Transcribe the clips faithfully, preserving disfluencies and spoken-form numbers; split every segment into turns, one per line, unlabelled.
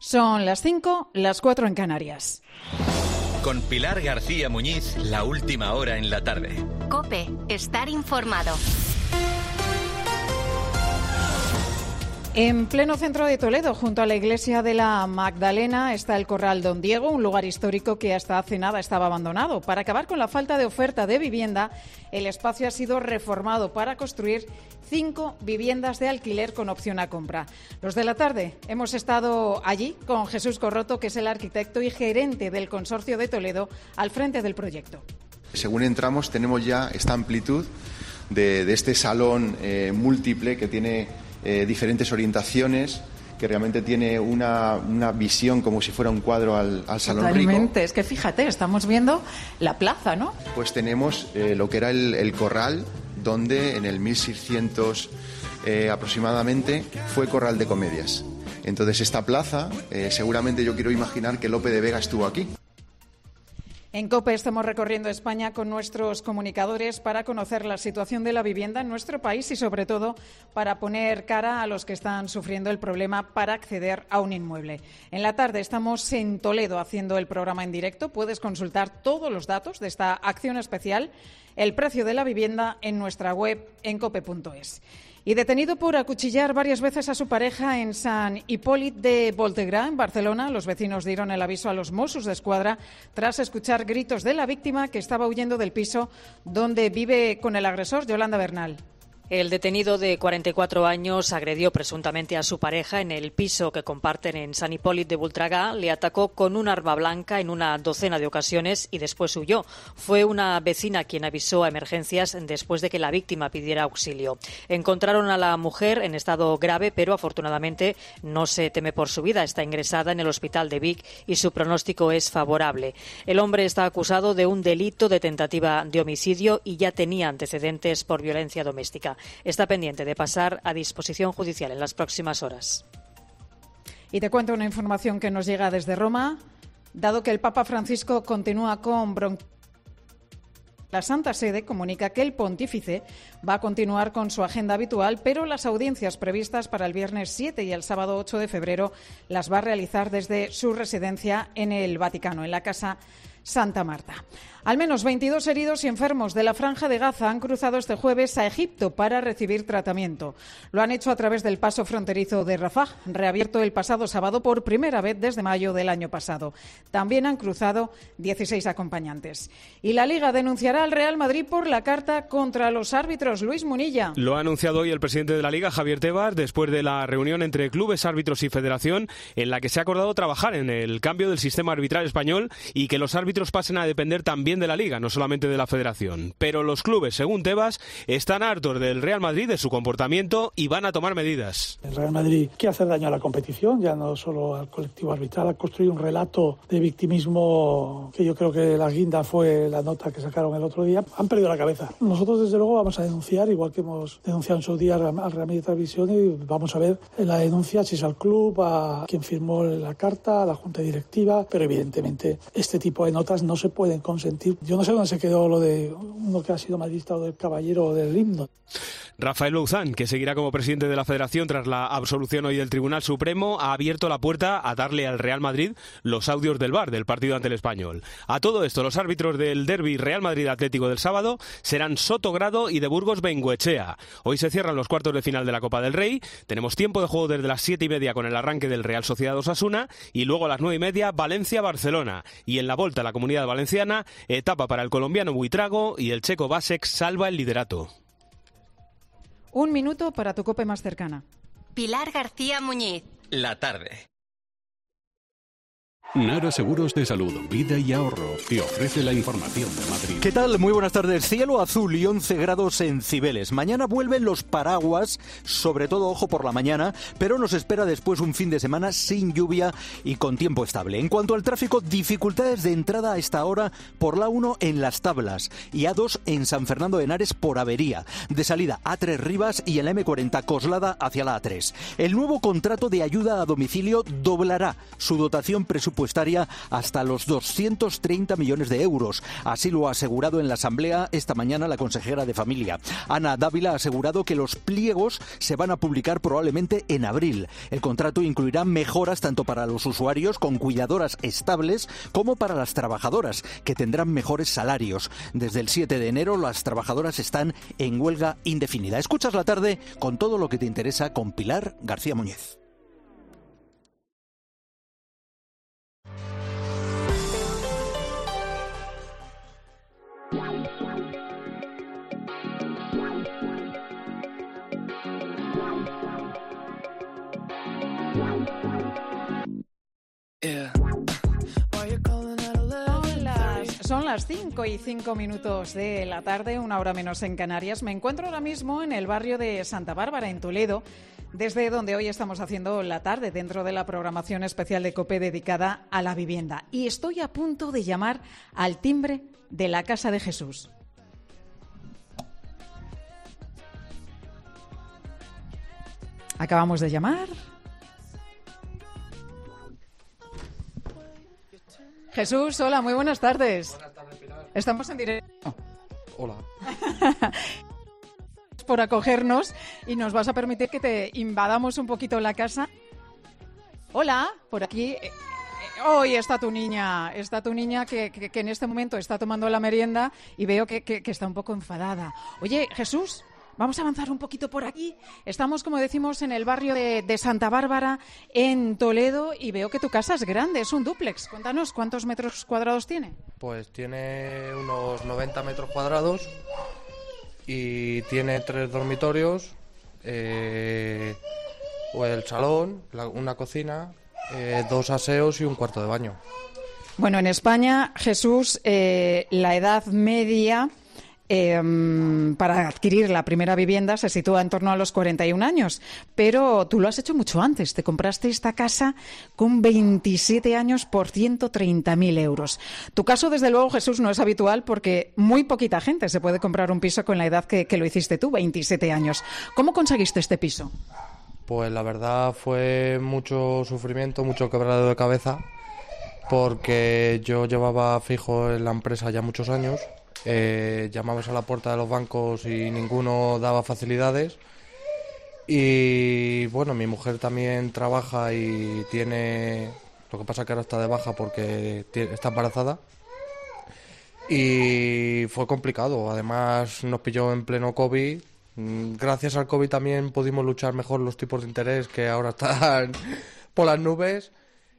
Son las cinco, las cuatro en Canarias.
Con Pilar García Muñiz, la última hora en la tarde.
COPE, estar informado.
En pleno centro de Toledo, junto a la iglesia de la Magdalena, está el Corral Don Diego, un lugar histórico que hasta hace nada estaba abandonado. Para acabar con la falta de oferta de vivienda, el espacio ha sido reformado para construir cinco viviendas de alquiler con opción a compra. Los de la tarde hemos estado allí con Jesús Corroto, que es el arquitecto y gerente del Consorcio de Toledo, al frente del proyecto.
Según entramos, tenemos ya esta amplitud de, de este salón eh, múltiple que tiene Eh, diferentes orientaciones, que realmente tiene una, una visión como si fuera un cuadro al, al Salón
Totalmente.
Rico.
Es que fíjate, estamos viendo la plaza, ¿no?
Pues tenemos eh, lo que era el, el corral, donde en el mil seiscientos eh, aproximadamente fue corral de comedias. Entonces esta plaza, eh, seguramente yo quiero imaginar que Lope de Vega estuvo aquí.
En COPE estamos recorriendo España con nuestros comunicadores para conocer la situación de la vivienda en nuestro país y, sobre todo, para poner cara a los que están sufriendo el problema para acceder a un inmueble. En la tarde estamos en Toledo haciendo el programa en directo. Puedes consultar todos los datos de esta acción especial, el precio de la vivienda, en nuestra web en cope punto es. Y detenido por acuchillar varias veces a su pareja en Sant Hipòlit de Voltregà, en Barcelona, los vecinos dieron el aviso a los Mossos d'Esquadra tras escuchar gritos de la víctima, que estaba huyendo del piso donde vive con el agresor, Yolanda Bernal.
El detenido de cuarenta y cuatro años agredió presuntamente a su pareja en el piso que comparten en Sant Hipòlit de Voltregà, le atacó con un arma blanca en una docena de ocasiones y después huyó. Fue una vecina quien avisó a emergencias después de que la víctima pidiera auxilio. Encontraron a la mujer en estado grave, pero afortunadamente no se teme por su vida. Está ingresada en el hospital de Vic y su pronóstico es favorable. El hombre está acusado de un delito de tentativa de homicidio y ya tenía antecedentes por violencia doméstica. Está pendiente de pasar a disposición judicial en las próximas horas.
Y te cuento una información que nos llega desde Roma. Dado que el Papa Francisco continúa con bronquitis, la Santa Sede comunica que el pontífice va a continuar con su agenda habitual, pero las audiencias previstas para el viernes siete y el sábado ocho de febrero las va a realizar desde su residencia en el Vaticano, en la Casa Santa Marta. Al menos veintidós heridos y enfermos de la Franja de Gaza han cruzado este jueves a Egipto para recibir tratamiento. Lo han hecho a través del paso fronterizo de Rafah, reabierto el pasado sábado por primera vez desde mayo del año pasado. También han cruzado dieciséis acompañantes. Y la Liga denunciará al Real Madrid por la carta contra los árbitros. Luis Munilla.
Lo ha anunciado hoy el presidente de la Liga, Javier Tebas, después de la reunión entre clubes, árbitros y federación, en la que se ha acordado trabajar en el cambio del sistema arbitral español y que los árbitros pasen a depender también de la Liga, no solamente de la Federación. Pero los clubes, según Tebas, están hartos del Real Madrid, de su comportamiento, y van a tomar medidas.
El Real Madrid quiere hacer daño a la competición, ya no solo al colectivo arbitral, ha construido un relato de victimismo que yo creo que la guinda fue la nota que sacaron el otro día. Han perdido la cabeza. Nosotros, desde luego, vamos a denunciar, igual que hemos denunciado en su día al Real Madrid Televisión, y vamos a ver en la denuncia si es al club, a quien firmó la carta, a la junta directiva, pero evidentemente este tipo de notas no se pueden consentir. Yo no sé dónde se quedó lo de uno que ha sido madridista o del caballero o del himno.
Rafael Louzán, que seguirá como presidente de la Federación tras la absolución hoy del Tribunal Supremo, ha abierto la puerta a darle al Real Madrid los audios del V A R del partido ante el Español. A todo esto, los árbitros del derbi Real Madrid Atlético del sábado serán Sotogrado y de Burgos Bengoechea. Hoy se cierran los cuartos de final de la Copa del Rey. Tenemos tiempo de juego desde las siete y media con el arranque del Real Sociedad Osasuna y luego a las nueve y media Valencia-Barcelona. Y en la Volta a la Comunidad Valenciana, etapa para el colombiano Buitrago y el checo Vasek salva el liderato.
Un minuto para tu COPE más cercana.
Pilar García Muñiz.
La tarde.
Nara Seguros de Salud, Vida y Ahorro te ofrece la información de Madrid.
¿Qué tal? Muy buenas tardes. Cielo azul y once grados en Cibeles. Mañana vuelven los paraguas, sobre todo ojo por la mañana, pero nos espera después un fin de semana sin lluvia y con tiempo estable. En cuanto al tráfico, dificultades de entrada a esta hora por la uno en Las Tablas y A dos en San Fernando de Henares por avería. De salida A tres Rivas y en la eme cuarenta Coslada hacia la A tres. El nuevo contrato de ayuda a domicilio doblará su dotación presupuestaria presupuestaria hasta los doscientos treinta millones de euros. Así lo ha asegurado en la Asamblea esta mañana la consejera de Familia. Ana Dávila ha asegurado que los pliegos se van a publicar probablemente en abril. El contrato incluirá mejoras tanto para los usuarios con cuidadoras estables como para las trabajadoras, que tendrán mejores salarios. Desde el siete de enero las trabajadoras están en huelga indefinida. Escuchas la tarde con todo lo que te interesa con Pilar García Muñiz.
Son las cinco y cinco minutos de la tarde, una hora menos en Canarias. Me encuentro ahora mismo en el barrio de Santa Bárbara, en Toledo, desde donde hoy estamos haciendo la tarde dentro de la programación especial de COPE dedicada a la vivienda. Y estoy a punto de llamar al timbre de la Casa de Jesús. Acabamos de llamar. Jesús, hola, muy buenas tardes.
Buenas tardes, Pilar.
Estamos en directo.
Hola.
Por acogernos y nos vas a permitir que te invadamos un poquito la casa. Hola, por aquí. Hoy está tu niña, está tu niña que, que, que en este momento está tomando la merienda y veo que, que, que está un poco enfadada. Oye, Jesús, vamos a avanzar un poquito por aquí. Estamos, como decimos, en el barrio de, de Santa Bárbara, en Toledo, y veo que tu casa es grande, es un dúplex. Cuéntanos, ¿cuántos metros cuadrados tiene?
Pues tiene unos noventa metros cuadrados y tiene tres dormitorios, eh, el salón, la, una cocina, eh, dos aseos y un cuarto de baño.
Bueno, en España, Jesús, eh, la edad media Eh, para adquirir la primera vivienda se sitúa en torno a los cuarenta y un años, pero tú lo has hecho mucho antes. Te compraste esta casa con veintisiete años por ciento treinta mil euros. Tu caso, desde luego, Jesús, no es habitual porque muy poquita gente se puede comprar un piso con la edad que, que lo hiciste tú, veintisiete años. ¿Cómo conseguiste este piso?
Pues la verdad fue mucho sufrimiento, mucho quebrado de cabeza, porque yo llevaba fijo en la empresa ya muchos años. Eh, llamabas a la puerta de los bancos y ninguno daba facilidades, y bueno, mi mujer también trabaja y tiene, lo que pasa que ahora está de baja porque tiene, está embarazada, y fue complicado. Además nos pilló en pleno COVID. Gracias al COVID también pudimos luchar mejor los tipos de interés, que ahora están por las nubes,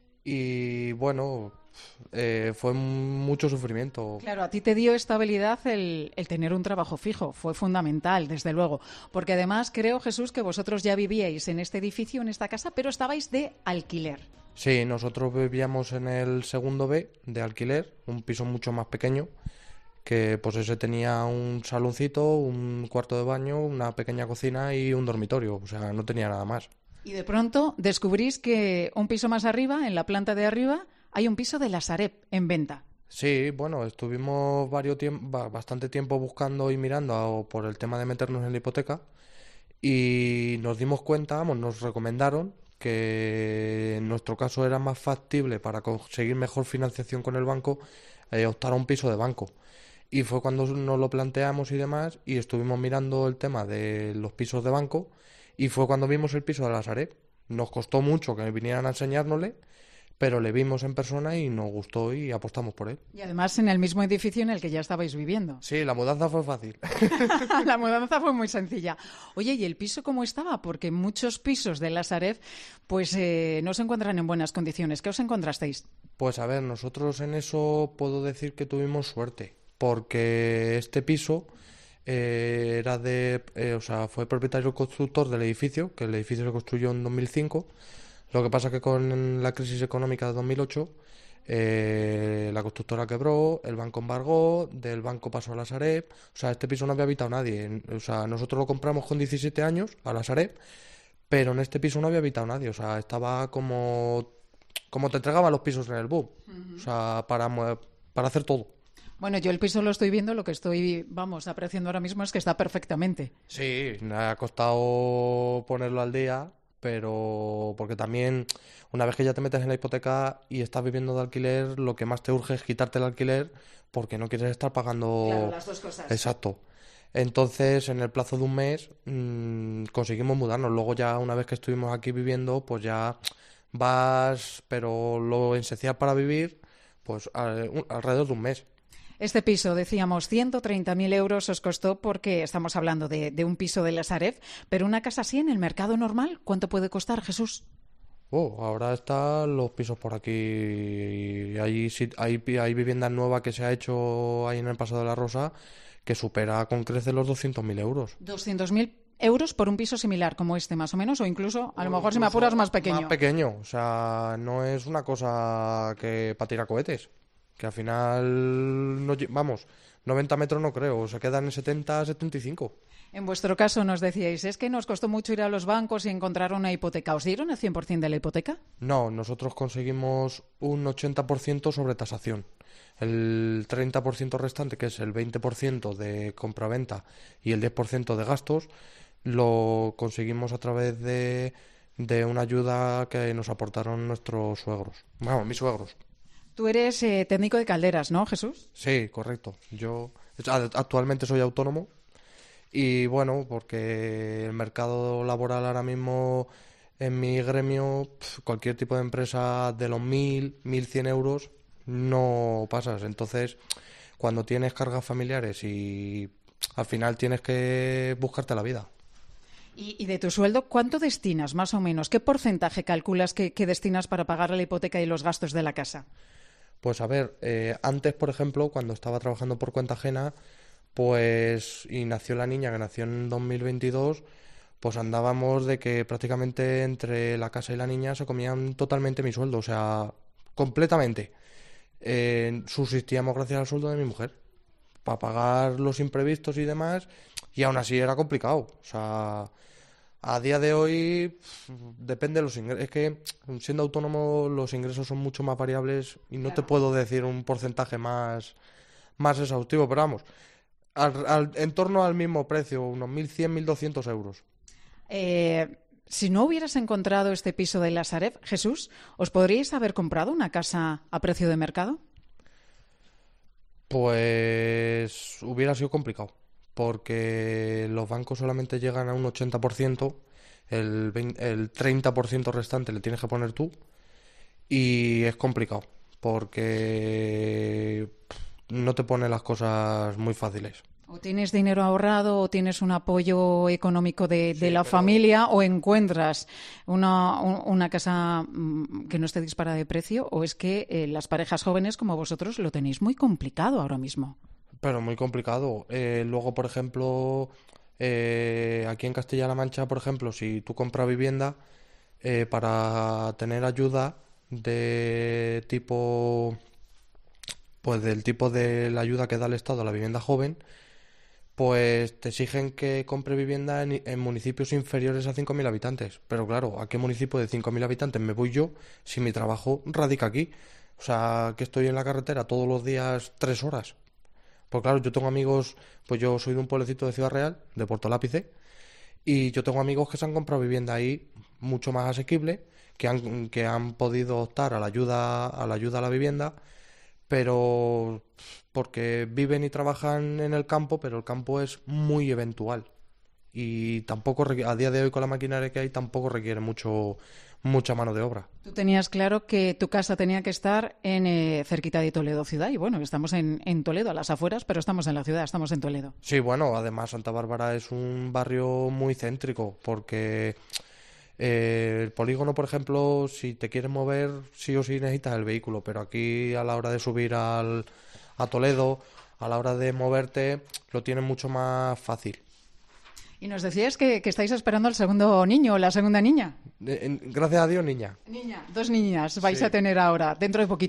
y bueno, Eh, fue mucho sufrimiento.
Claro, a ti te dio estabilidad el, el tener un trabajo fijo, fue fundamental, desde luego, porque además creo, Jesús, que vosotros ya vivíais en este edificio, en esta casa, pero estabais de alquiler.
Sí, nosotros vivíamos en el segundo B de alquiler, un piso mucho más pequeño, que pues ese tenía un saloncito, un cuarto de baño, una pequeña cocina y un dormitorio, o sea, no tenía nada más.
Y de pronto descubrís que un piso más arriba, en la planta de arriba, hay un piso de la Sareb en venta.
Sí, bueno, estuvimos varios tiemp- bastante tiempo buscando y mirando por el tema de meternos en la hipoteca, y nos dimos cuenta, vamos, nos recomendaron que en nuestro caso era más factible para conseguir mejor financiación con el banco, eh, optar a un piso de banco. Y fue cuando nos lo planteamos y demás, y estuvimos mirando el tema de los pisos de banco, y fue cuando vimos el piso de la Sareb. Nos costó mucho que vinieran a enseñárnosle, pero le vimos en persona y nos gustó y apostamos por él.
Y además en el mismo edificio en el que ya estabais viviendo.
Sí, la mudanza fue fácil.
La mudanza fue muy sencilla. Oye, ¿y el piso cómo estaba? Porque muchos pisos de la Sareb pues eh, no se encuentran en buenas condiciones. ¿Qué os encontrasteis?
Pues a ver, nosotros en eso puedo decir que tuvimos suerte, porque este piso eh, era de, eh, o sea, fue propietario constructor del edificio, que el edificio se construyó en dos mil cinco. Lo que pasa es que con la crisis económica de dos mil ocho, eh, la constructora quebró, el banco embargó, del banco pasó a la Sareb. O sea, este piso no había habitado nadie. O sea, nosotros lo compramos con diecisiete años a la Sareb, pero en este piso no había habitado nadie. O sea, estaba como, como te entregaban los pisos en el B U P. Uh-huh. O sea, para, para hacer todo.
Bueno, yo el piso lo estoy viendo, lo que estoy, vamos, apreciando ahora mismo es que está perfectamente.
Sí, me ha costado ponerlo al día, pero porque también una vez que ya te metes en la hipoteca y estás viviendo de alquiler, lo que más te urge es quitarte el alquiler porque no quieres estar pagando...
Claro, las dos cosas.
Exacto. Entonces, en el plazo de un mes mmm, conseguimos mudarnos. Luego ya una vez que estuvimos aquí viviendo, pues ya vas, pero lo esencial para vivir, pues alrededor de un mes.
Este piso, decíamos, ciento treinta mil euros os costó porque estamos hablando de, de un piso de la Sareb, pero una casa así en el mercado normal, ¿cuánto puede costar, Jesús?
Oh, ahora están los pisos por aquí. Hay, hay, hay vivienda nueva que se ha hecho ahí en el Paseo de la Rosa que supera con creces los doscientos mil euros.
doscientos mil euros por un piso similar como este, más o menos, o incluso, a lo mejor, si me apuras, más pequeño.
Más pequeño, o sea, no es una cosa que para tirar cohetes, que al final, no, vamos, noventa metros no creo, se quedan en setenta, setenta y cinco.
En vuestro caso nos decíais, es que nos costó mucho ir a los bancos y encontrar una hipoteca. ¿Os dieron el cien por ciento de la hipoteca?
No, nosotros conseguimos un ochenta por ciento sobre tasación. El treinta por ciento restante, que es el veinte por ciento de compraventa y el diez por ciento de gastos, lo conseguimos a través de, de una ayuda que nos aportaron nuestros suegros. Bueno, mis suegros.
Tú eres eh, técnico de calderas, ¿no, Jesús?
Sí, correcto. Yo actualmente soy autónomo y bueno, porque el mercado laboral ahora mismo en mi gremio, cualquier tipo de empresa de los mil, mil cien euros no pasas. Entonces, cuando tienes cargas familiares y al final tienes que buscarte la vida.
Y, y de tu sueldo, ¿cuánto destinas más o menos? ¿Qué porcentaje calculas que, que destinas para pagar la hipoteca y los gastos de la casa?
Pues a ver, eh, antes, por ejemplo, cuando estaba trabajando por cuenta ajena, pues y nació la niña, que nació en dos mil veintidós, pues andábamos de que prácticamente entre la casa y la niña se comían totalmente mi sueldo, o sea, completamente. Eh, subsistíamos gracias al sueldo de mi mujer para pagar los imprevistos y demás, y aún así era complicado. O sea, a día de hoy pff, depende de los ingresos. Es que siendo autónomo los ingresos son mucho más variables y no claro. te puedo decir un porcentaje más, más exhaustivo, pero vamos, al, al, en torno al mismo precio, unos mil cien, mil doscientos euros.
Eh... Si no hubieras encontrado este piso de la Sareb, Jesús, ¿os podríais haber comprado una casa a precio de mercado?
Pues hubiera sido complicado, porque los bancos solamente llegan a un ochenta por ciento, el, veinte, el treinta por ciento restante le tienes que poner tú, y es complicado, porque no te pone las cosas muy fáciles.
O tienes dinero ahorrado o tienes un apoyo económico de, de sí, la pero... familia o encuentras una, una casa que no esté disparada de precio, o es que eh, las parejas jóvenes como vosotros lo tenéis muy complicado ahora mismo.
Pero muy complicado. Eh, luego, por ejemplo, eh, aquí en Castilla-La Mancha, por ejemplo, si tú compras vivienda, eh, para tener ayuda de tipo, pues del tipo de la ayuda que da el Estado a la vivienda joven, pues te exigen que compre vivienda en, en municipios inferiores a cinco mil habitantes. Pero claro, ¿a qué municipio de cinco mil habitantes me voy yo si mi trabajo radica aquí? O sea, que estoy en la carretera todos los días tres horas. Pues claro, yo tengo amigos, pues yo soy de un pueblecito de Ciudad Real, de Puerto Lápice, y yo tengo amigos que se han comprado vivienda ahí mucho más asequible, que han, que han podido optar a la ayuda, a la ayuda a la vivienda, pero porque viven y trabajan en el campo, pero el campo es muy eventual y tampoco a día de hoy con la maquinaria que hay tampoco requiere mucho mucha mano de obra.
Tú tenías claro que tu casa tenía que estar en eh, cerquita de Toledo ciudad, y bueno, estamos en, en Toledo, a las afueras, pero estamos en la ciudad, estamos en Toledo.
Sí, bueno, además Santa Bárbara es un barrio muy céntrico, porque Eh, el polígono, por ejemplo, si te quieres mover, sí o sí necesitas el vehículo, pero aquí a la hora de subir al, a Toledo, a la hora de moverte, lo tienes mucho más fácil.
Y nos decías que, que estáis esperando al segundo niño o la segunda niña.
Eh, en, gracias a Dios, niña.
Niña, dos niñas vais
sí.
a tener ahora, dentro de poquito.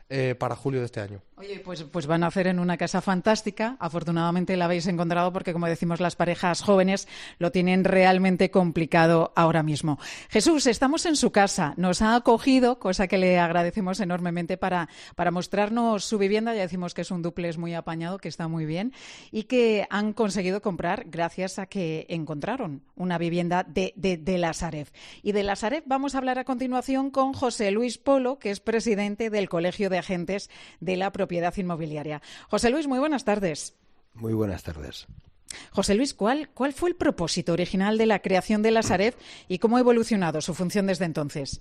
eh, para julio de este año.
Oye, pues, pues van a hacer en una casa fantástica. Afortunadamente la habéis encontrado porque, como decimos, las parejas jóvenes lo tienen realmente complicado ahora mismo. Jesús, estamos en su casa. Nos ha acogido, cosa que le agradecemos enormemente, para, para mostrarnos su vivienda. Ya decimos que es un dúplex muy apañado, que está muy bien y que han conseguido comprar gracias a que encontraron una vivienda de, de, de la Sareb. Y de la Sareb vamos a hablar a continuación con José Luis Polo, que es presidente del Colegio de Agentes de la Propiedad Inmobiliaria. José Luis, muy buenas tardes.
Muy buenas tardes.
José Luis, ¿cuál, cuál fue el propósito original de la creación de la Sareb y cómo ha evolucionado su función desde entonces?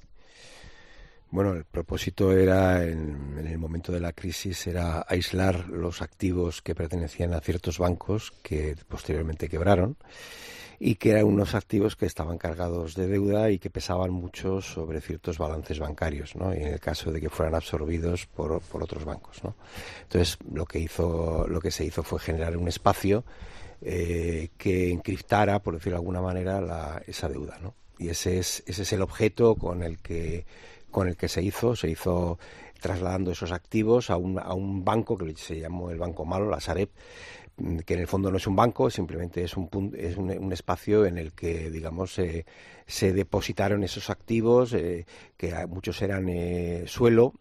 Bueno, el propósito era, en, en el momento de la crisis, era aislar los activos que pertenecían a ciertos bancos que posteriormente quebraron y que eran unos activos que estaban cargados de deuda y que pesaban mucho sobre ciertos balances bancarios, ¿no? Y en el caso de que fueran absorbidos por, por otros bancos, ¿no? Entonces, lo que hizo, lo que se hizo fue generar un espacio eh, que encriptara, por decirlo de alguna manera, la, esa deuda, ¿no? Y ese es, ese es el objeto con el que con el que se hizo, se hizo trasladando esos activos a un, a un banco que se llamó el Banco Malo, la Sareb, que en el fondo no es un banco, simplemente es un punto, es un, un espacio en el que, digamos, eh, se depositaron esos activos, eh, que muchos eran eh, suelo.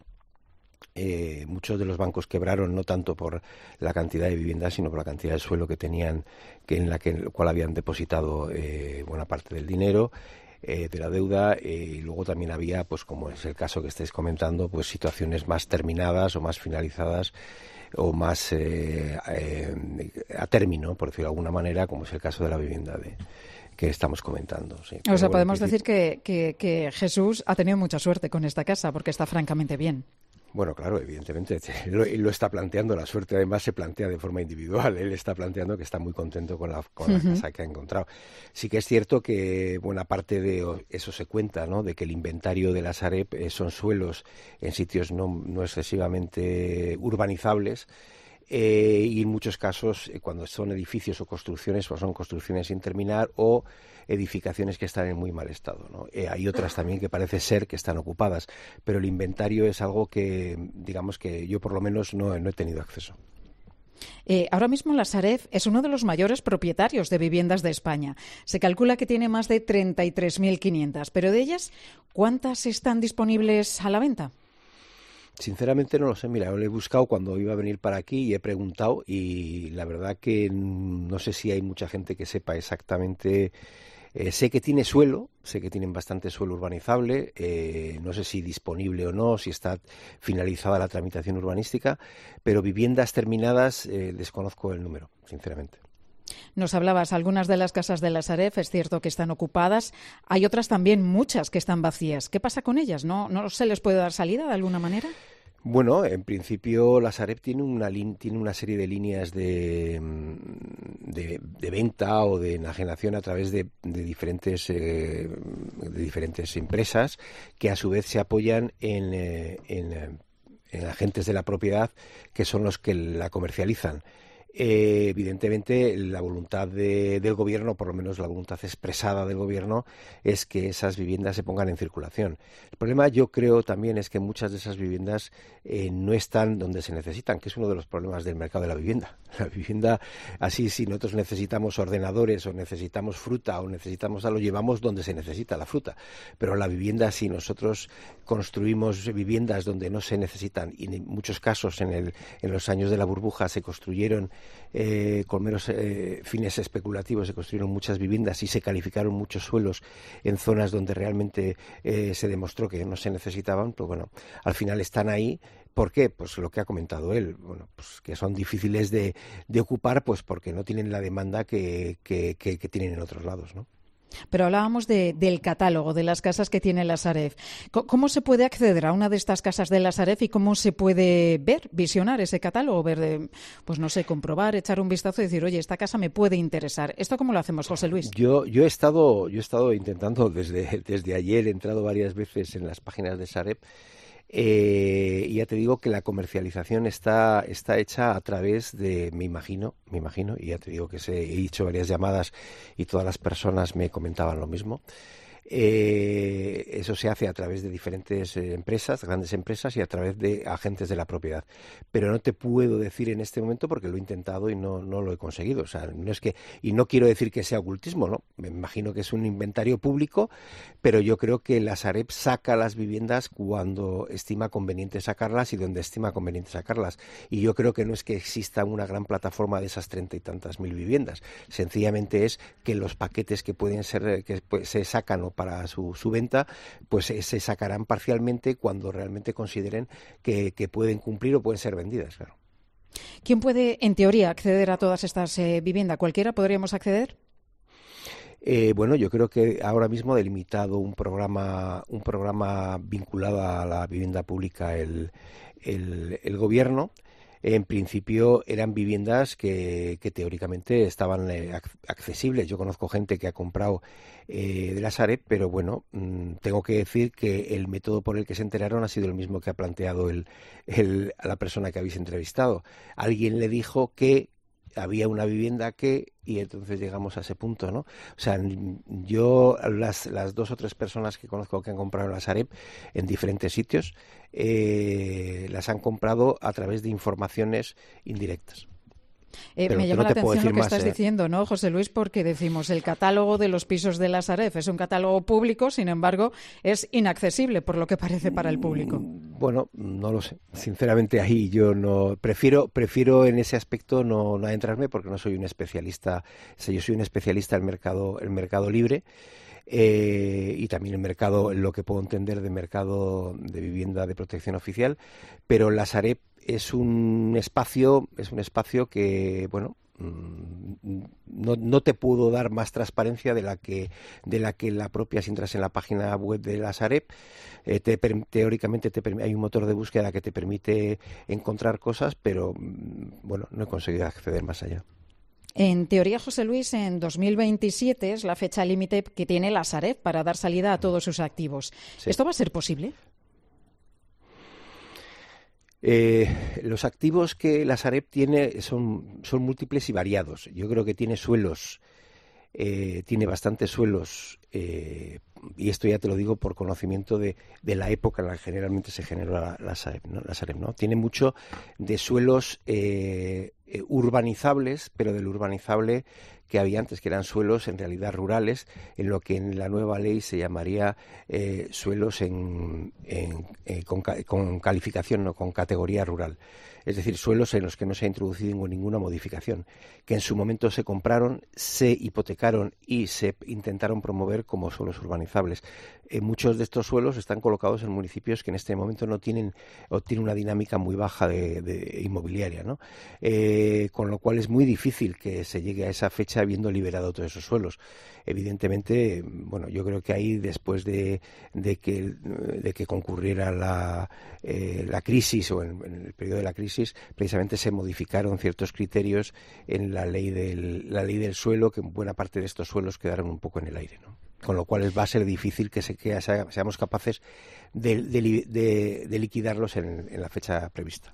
Eh, muchos de los bancos quebraron no tanto por la cantidad de viviendas, sino por la cantidad de suelo que tenían, que en la que en el cual habían depositado eh, buena parte del dinero. Eh, de la deuda eh, y luego también había, pues como es el caso que estáis comentando, pues situaciones más terminadas o más finalizadas o más eh, eh, a término, por decirlo de alguna manera, como es el caso de la vivienda de que estamos comentando. Sí.
O sea, bueno, podemos decir que, que, que Jesús ha tenido mucha suerte con esta casa porque está francamente bien.
Bueno, claro, evidentemente, lo, lo está planteando, la suerte además se plantea de forma individual, él está planteando que está muy contento con la, con uh-huh. la casa que ha encontrado. Sí que es cierto que buena parte de eso se cuenta, ¿no?, de que el inventario de la Sareb eh, son suelos en sitios no, no excesivamente urbanizables, eh, y en muchos casos, eh, cuando son edificios o construcciones, pues son construcciones sin terminar o edificaciones que están en muy mal estado, ¿no? Eh, hay otras también que parece ser que están ocupadas, pero el inventario es algo que, digamos, que yo por lo menos no, no he tenido acceso.
Eh, ahora mismo la Sareb es uno de los mayores propietarios de viviendas de España. Se calcula que tiene más de treinta y tres mil quinientas, pero de ellas, ¿cuántas están disponibles a la venta?
Sinceramente no lo sé, mira, yo lo he buscado cuando iba a venir para aquí y he preguntado y la verdad que no sé si hay mucha gente que sepa exactamente. Eh, sé que tiene suelo, sé que tienen bastante suelo urbanizable, eh, no sé si disponible o no, si está finalizada la tramitación urbanística, pero viviendas terminadas eh, desconozco el número, sinceramente.
Nos hablabas, algunas de las casas de la Sareb es cierto que están ocupadas, hay otras también, muchas que están vacías. ¿Qué pasa con ellas? ¿No, no se les puede dar salida de alguna manera?
Bueno, en principio la Sareb tiene una tiene una serie de líneas de, de, de venta o de enajenación a través de, de diferentes eh, de diferentes empresas que a su vez se apoyan en, eh, en, en agentes de la propiedad que son los que la comercializan. Eh, evidentemente la voluntad de, del gobierno, por lo menos la voluntad expresada del gobierno, es que esas viviendas se pongan en circulación. El problema, yo creo también, es que muchas de esas viviendas eh, no están donde se necesitan, que es uno de los problemas del mercado de la vivienda. La vivienda, así, si nosotros necesitamos ordenadores o necesitamos fruta o necesitamos algo, llevamos donde se necesita la fruta, pero la vivienda, si nosotros construimos viviendas donde no se necesitan, y en muchos casos en, el, en los años de la burbuja se construyeron Eh, con meros eh, fines especulativos, se construyeron muchas viviendas y se calificaron muchos suelos en zonas donde realmente eh, se demostró que no se necesitaban, pues bueno, al final están ahí. ¿Por qué? Pues lo que ha comentado él, bueno, pues que son difíciles de, de ocupar, pues porque no tienen la demanda que, que, que, que tienen en otros lados, ¿no?
Pero hablábamos de, del catálogo de las casas que tiene la Sareb. ¿Cómo se puede acceder a una de estas casas de la Sareb y cómo se puede ver, visionar ese catálogo? Ver, de, pues no sé, comprobar, echar un vistazo y decir, oye, esta casa me puede interesar. ¿Esto cómo lo hacemos, José Luis?
Yo, yo he estado, yo he estado intentando desde, desde ayer, he entrado varias veces en las páginas de Sareb. Eh, y ya te digo que la comercialización está, está hecha a través de, me imagino, me imagino, y ya te digo que se, he hecho varias llamadas y todas las personas me comentaban lo mismo, Eh, eso se hace a través de diferentes eh, empresas, grandes empresas, y a través de agentes de la propiedad. Pero no te puedo decir en este momento porque lo he intentado y no, no lo he conseguido. O sea, no es que, y no quiero decir que sea ocultismo, ¿no? Me imagino que es un inventario público, pero yo creo que la Sareb saca las viviendas cuando estima conveniente sacarlas y donde estima conveniente sacarlas. Y yo creo que no es que exista una gran plataforma de esas treinta y tantas mil viviendas. Sencillamente es que los paquetes que pueden ser, que pues, se sacan o para su, su venta, pues eh, se sacarán parcialmente cuando realmente consideren que, que pueden cumplir o pueden ser vendidas, claro.
¿Quién puede, en teoría, acceder a todas estas eh, viviendas? ¿Cualquiera podríamos acceder?
Eh, bueno, yo creo que ahora mismo ha delimitado un programa, un programa vinculado a la vivienda pública el, el, el gobierno. En principio eran viviendas que, que teóricamente estaban eh, accesibles. Yo conozco gente que ha comprado eh, de la Sareb, pero bueno, mmm, tengo que decir que el método por el que se enteraron ha sido el mismo que ha planteado el, el, a la persona que habéis entrevistado. Alguien le dijo que había una vivienda que, y entonces llegamos a ese punto, ¿no? O sea, yo, las, las dos o tres personas que conozco que han comprado la Sareb en diferentes sitios, eh, las han comprado a través de informaciones indirectas.
Eh, me llama no la atención lo que más, estás eh. diciendo, ¿no, José Luis? Porque decimos, el catálogo de los pisos de la Sareb es un catálogo público, sin embargo, es inaccesible, por lo que parece, para el público.
Bueno, no lo sé. Sinceramente, ahí yo no... Prefiero prefiero en ese aspecto no, no adentrarme porque no soy un especialista. O sea, yo soy un especialista en el mercado, el mercado libre. Eh, y también el mercado, lo que puedo entender de mercado de vivienda de protección oficial, pero la Sareb es un espacio, es un espacio que, bueno, no, no te puedo dar más transparencia de la que de la que la propia, si entras en la página web de la Sareb, eh, te, teóricamente te, hay un motor de búsqueda que te permite encontrar cosas, pero bueno, no he conseguido acceder más allá.
En teoría, José Luis, en dos mil veintisiete es la fecha límite que tiene la Sareb para dar salida a todos sus activos. Sí. ¿Esto va a ser posible?
Eh, los activos que la Sareb tiene son, son múltiples y variados. Yo creo que tiene suelos, eh, tiene bastantes suelos, eh, y esto ya te lo digo por conocimiento de, de la época en la que generalmente se generó la, la Sareb, ¿no? La Sareb, ¿no? Tiene mucho de suelos eh, eh, urbanizables, pero del urbanizable que había antes, que eran suelos en realidad rurales, en lo que en la nueva ley se llamaría eh, suelos en, en, eh, con, con calificación, no con categoría rural. Es decir, suelos en los que no se ha introducido ninguna modificación, que en su momento se compraron, se hipotecaron y se intentaron promover como suelos urbanizables. Eh, muchos de estos suelos están colocados en municipios que en este momento no tienen o tienen una dinámica muy baja de, de inmobiliaria, ¿no? Eh, con lo cual es muy difícil que se llegue a esa fecha habiendo liberado todos esos suelos. Evidentemente, bueno, yo creo que ahí después de, de que de que concurriera la, eh, la crisis o en, en el periodo de la crisis, precisamente se modificaron ciertos criterios en la ley del la ley del suelo, que buena parte de estos suelos quedaron un poco en el aire, ¿no? Con lo cual va a ser difícil que, se, que seamos capaces de, de, de, de liquidarlos en, en la fecha prevista.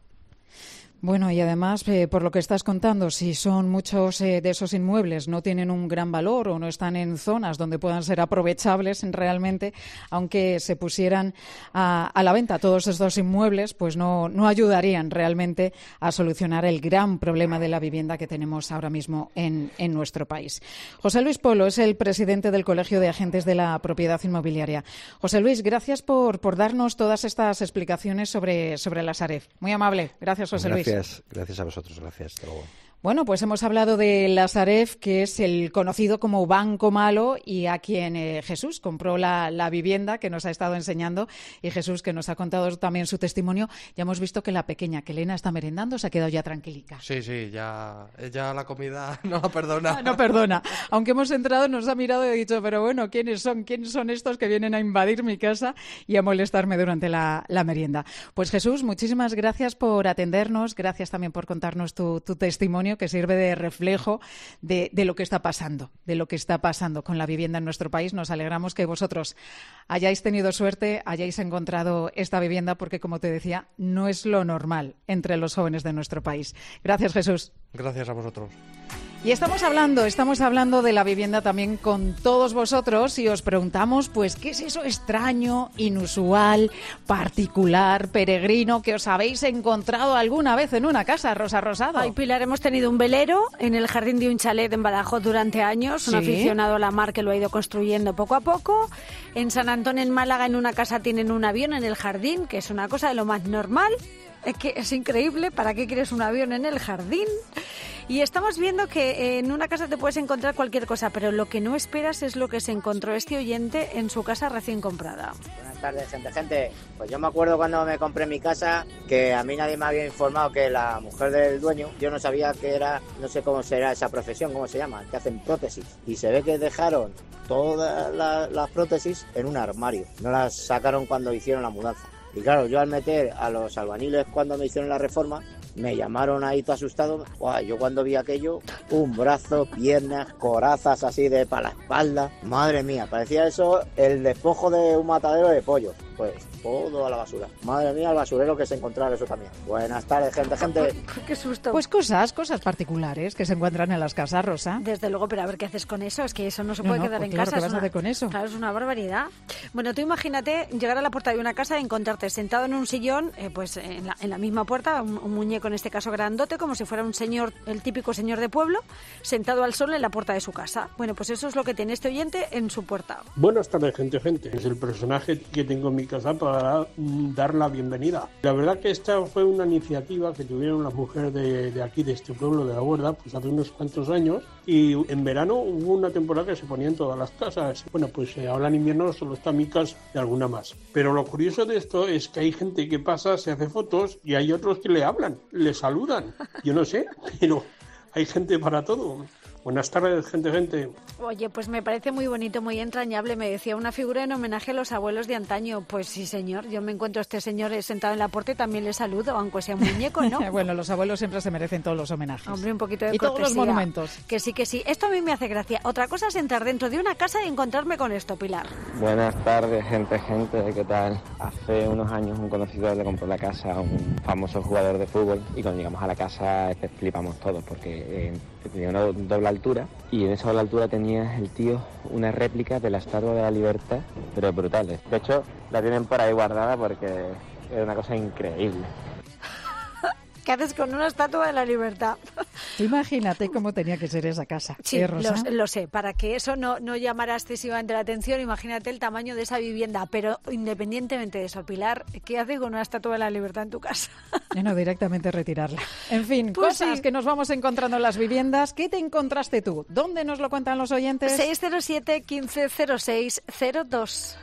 Bueno, y además, eh, por lo que estás contando, si son muchos eh, de esos inmuebles no tienen un gran valor o no están en zonas donde puedan ser aprovechables realmente, aunque se pusieran a, a la venta todos estos inmuebles, pues no, no ayudarían realmente a solucionar el gran problema de la vivienda que tenemos ahora mismo en, en nuestro país. José Luis Polo es el presidente del Colegio de Agentes de la Propiedad Inmobiliaria. José Luis, gracias por, por darnos todas estas explicaciones sobre, sobre la Sareb. Muy amable. Gracias, José Luis.
Gracias, gracias a vosotros, gracias. Hasta luego.
Bueno, pues hemos hablado de la Sareb, que es el conocido como banco malo, y a quien eh, Jesús compró la, la vivienda que nos ha estado enseñando, y Jesús, que nos ha contado también su testimonio. Ya hemos visto que la pequeña, que Elena está merendando, se ha quedado ya tranquilica.
Sí, sí, ya, ya la comida no la perdona.
Ah, no perdona. Aunque hemos entrado, nos ha mirado y ha dicho, pero bueno, ¿quiénes son? ¿Quiénes son estos que vienen a invadir mi casa y a molestarme durante la, la merienda? Pues Jesús, muchísimas gracias por atendernos, gracias también por contarnos tu, tu testimonio, que sirve de reflejo de, de lo que está pasando, de lo que está pasando con la vivienda en nuestro país. Nos alegramos que vosotros hayáis tenido suerte, hayáis encontrado esta vivienda, porque, como te decía, no es lo normal entre los jóvenes de nuestro país. Gracias, Jesús.
Gracias a vosotros.
Y estamos hablando, estamos hablando de la vivienda también con todos vosotros y os preguntamos, pues, ¿qué es eso extraño, inusual, particular, peregrino que os habéis encontrado alguna vez en una casa, Rosa Rosado?
Ay, Pilar, hemos tenido un velero en el jardín de un chalet en Badajoz durante años, un
¿Sí?
aficionado a la mar que lo ha ido construyendo poco a poco. En San Antón, en Málaga, en una casa tienen un avión en el jardín, que es una cosa de lo más normal. Es que es increíble, ¿para qué quieres un avión en el jardín? Y estamos viendo que en una casa te puedes encontrar cualquier cosa, pero lo que no esperas es lo que se encontró este oyente en su casa recién comprada.
Buenas tardes, gente, gente. Pues yo me acuerdo cuando me compré mi casa que a mí nadie me había informado que la mujer del dueño, yo no sabía que era, no sé cómo será esa profesión, cómo se llama, que hacen prótesis. Y se ve que dejaron todas la, las prótesis en un armario. No las sacaron cuando hicieron la mudanza. Y claro, yo al meter a los albañiles cuando me hicieron la reforma, me llamaron ahí todo asustado. Uah, yo cuando vi aquello, un brazo, piernas, corazas así de para la espalda. Madre mía, parecía eso el despojo de un matadero de pollo. Pues todo a la basura. Madre mía, el basurero que se encontraba eso también. Buenas tardes, gente, gente.
Qué susto.
Pues cosas, cosas particulares que se encuentran en las casas, Rosa.
Desde luego, pero a ver qué haces con eso. Es que eso no se
No,
puede
no,
quedar
pues
en
claro,
casa.
¿qué
es
vas a
una-
hacer con eso?
Claro, es una barbaridad. Bueno, tú imagínate llegar a la puerta de una casa y encontrarte sentado en un sillón, eh, pues en la, en la misma puerta, un, un muñeco en este caso grandote, como si fuera un señor, el típico señor de pueblo, sentado al sol en la puerta de su casa. Bueno, pues eso es lo que tiene este oyente en su puerta.
Buenas tardes, gente, gente. Es el personaje que tengo en mi casa para mm, dar la bienvenida. La verdad que esta fue una iniciativa que tuvieron las mujeres de, de aquí, de este pueblo, de La Huerda, pues hace unos cuantos años. Y en verano hubo una temporada que se ponía en todas las casas. Bueno, pues eh, ahora en invierno solo está mi casa y alguna más. Pero lo curioso de esto es que hay gente que pasa, se hace fotos y hay otros que le hablan, le saludan. Yo no sé, pero hay gente para todo. Buenas tardes, gente, gente.
Oye, pues me parece muy bonito, muy entrañable. Me decía una figura en homenaje a los abuelos de antaño. Pues sí, señor. Yo me encuentro a este señor sentado en la puerta y también le saludo, aunque sea un muñeco, ¿no?
Bueno, los abuelos siempre se merecen todos los homenajes.
Hombre, un poquito de
Y todos los
cortesía.
monumentos.
Que sí, que sí. Esto a mí me hace gracia. Otra cosa es entrar dentro de una casa y encontrarme con esto, Pilar.
Buenas tardes, gente, gente, ¿qué tal? Hace unos años un conocido le compró la casa a un famoso jugador de fútbol y cuando llegamos a la casa este, flipamos todos porque eh, tenía una doble altura y en esa doble altura tenía el tío una réplica de la Estatua de la Libertad, pero brutales. De hecho, la tienen por ahí guardada porque es una cosa increíble.
¿Qué haces con una estatua de la libertad?
Tú imagínate cómo tenía que ser esa casa.
Sí,
¿Eh,
lo,
Rosa?
lo sé. Para que eso no, no llamara excesivamente la atención, imagínate el tamaño de esa vivienda. Pero independientemente de eso, Pilar, ¿qué haces con una estatua de la libertad en tu casa?
Eh, No, directamente retirarla. En fin,
Pues
cosas
sí.
que nos vamos encontrando en las viviendas. ¿Qué te encontraste tú? ¿Dónde nos lo cuentan los oyentes?
seis cero siete, quince cero seis cero dos.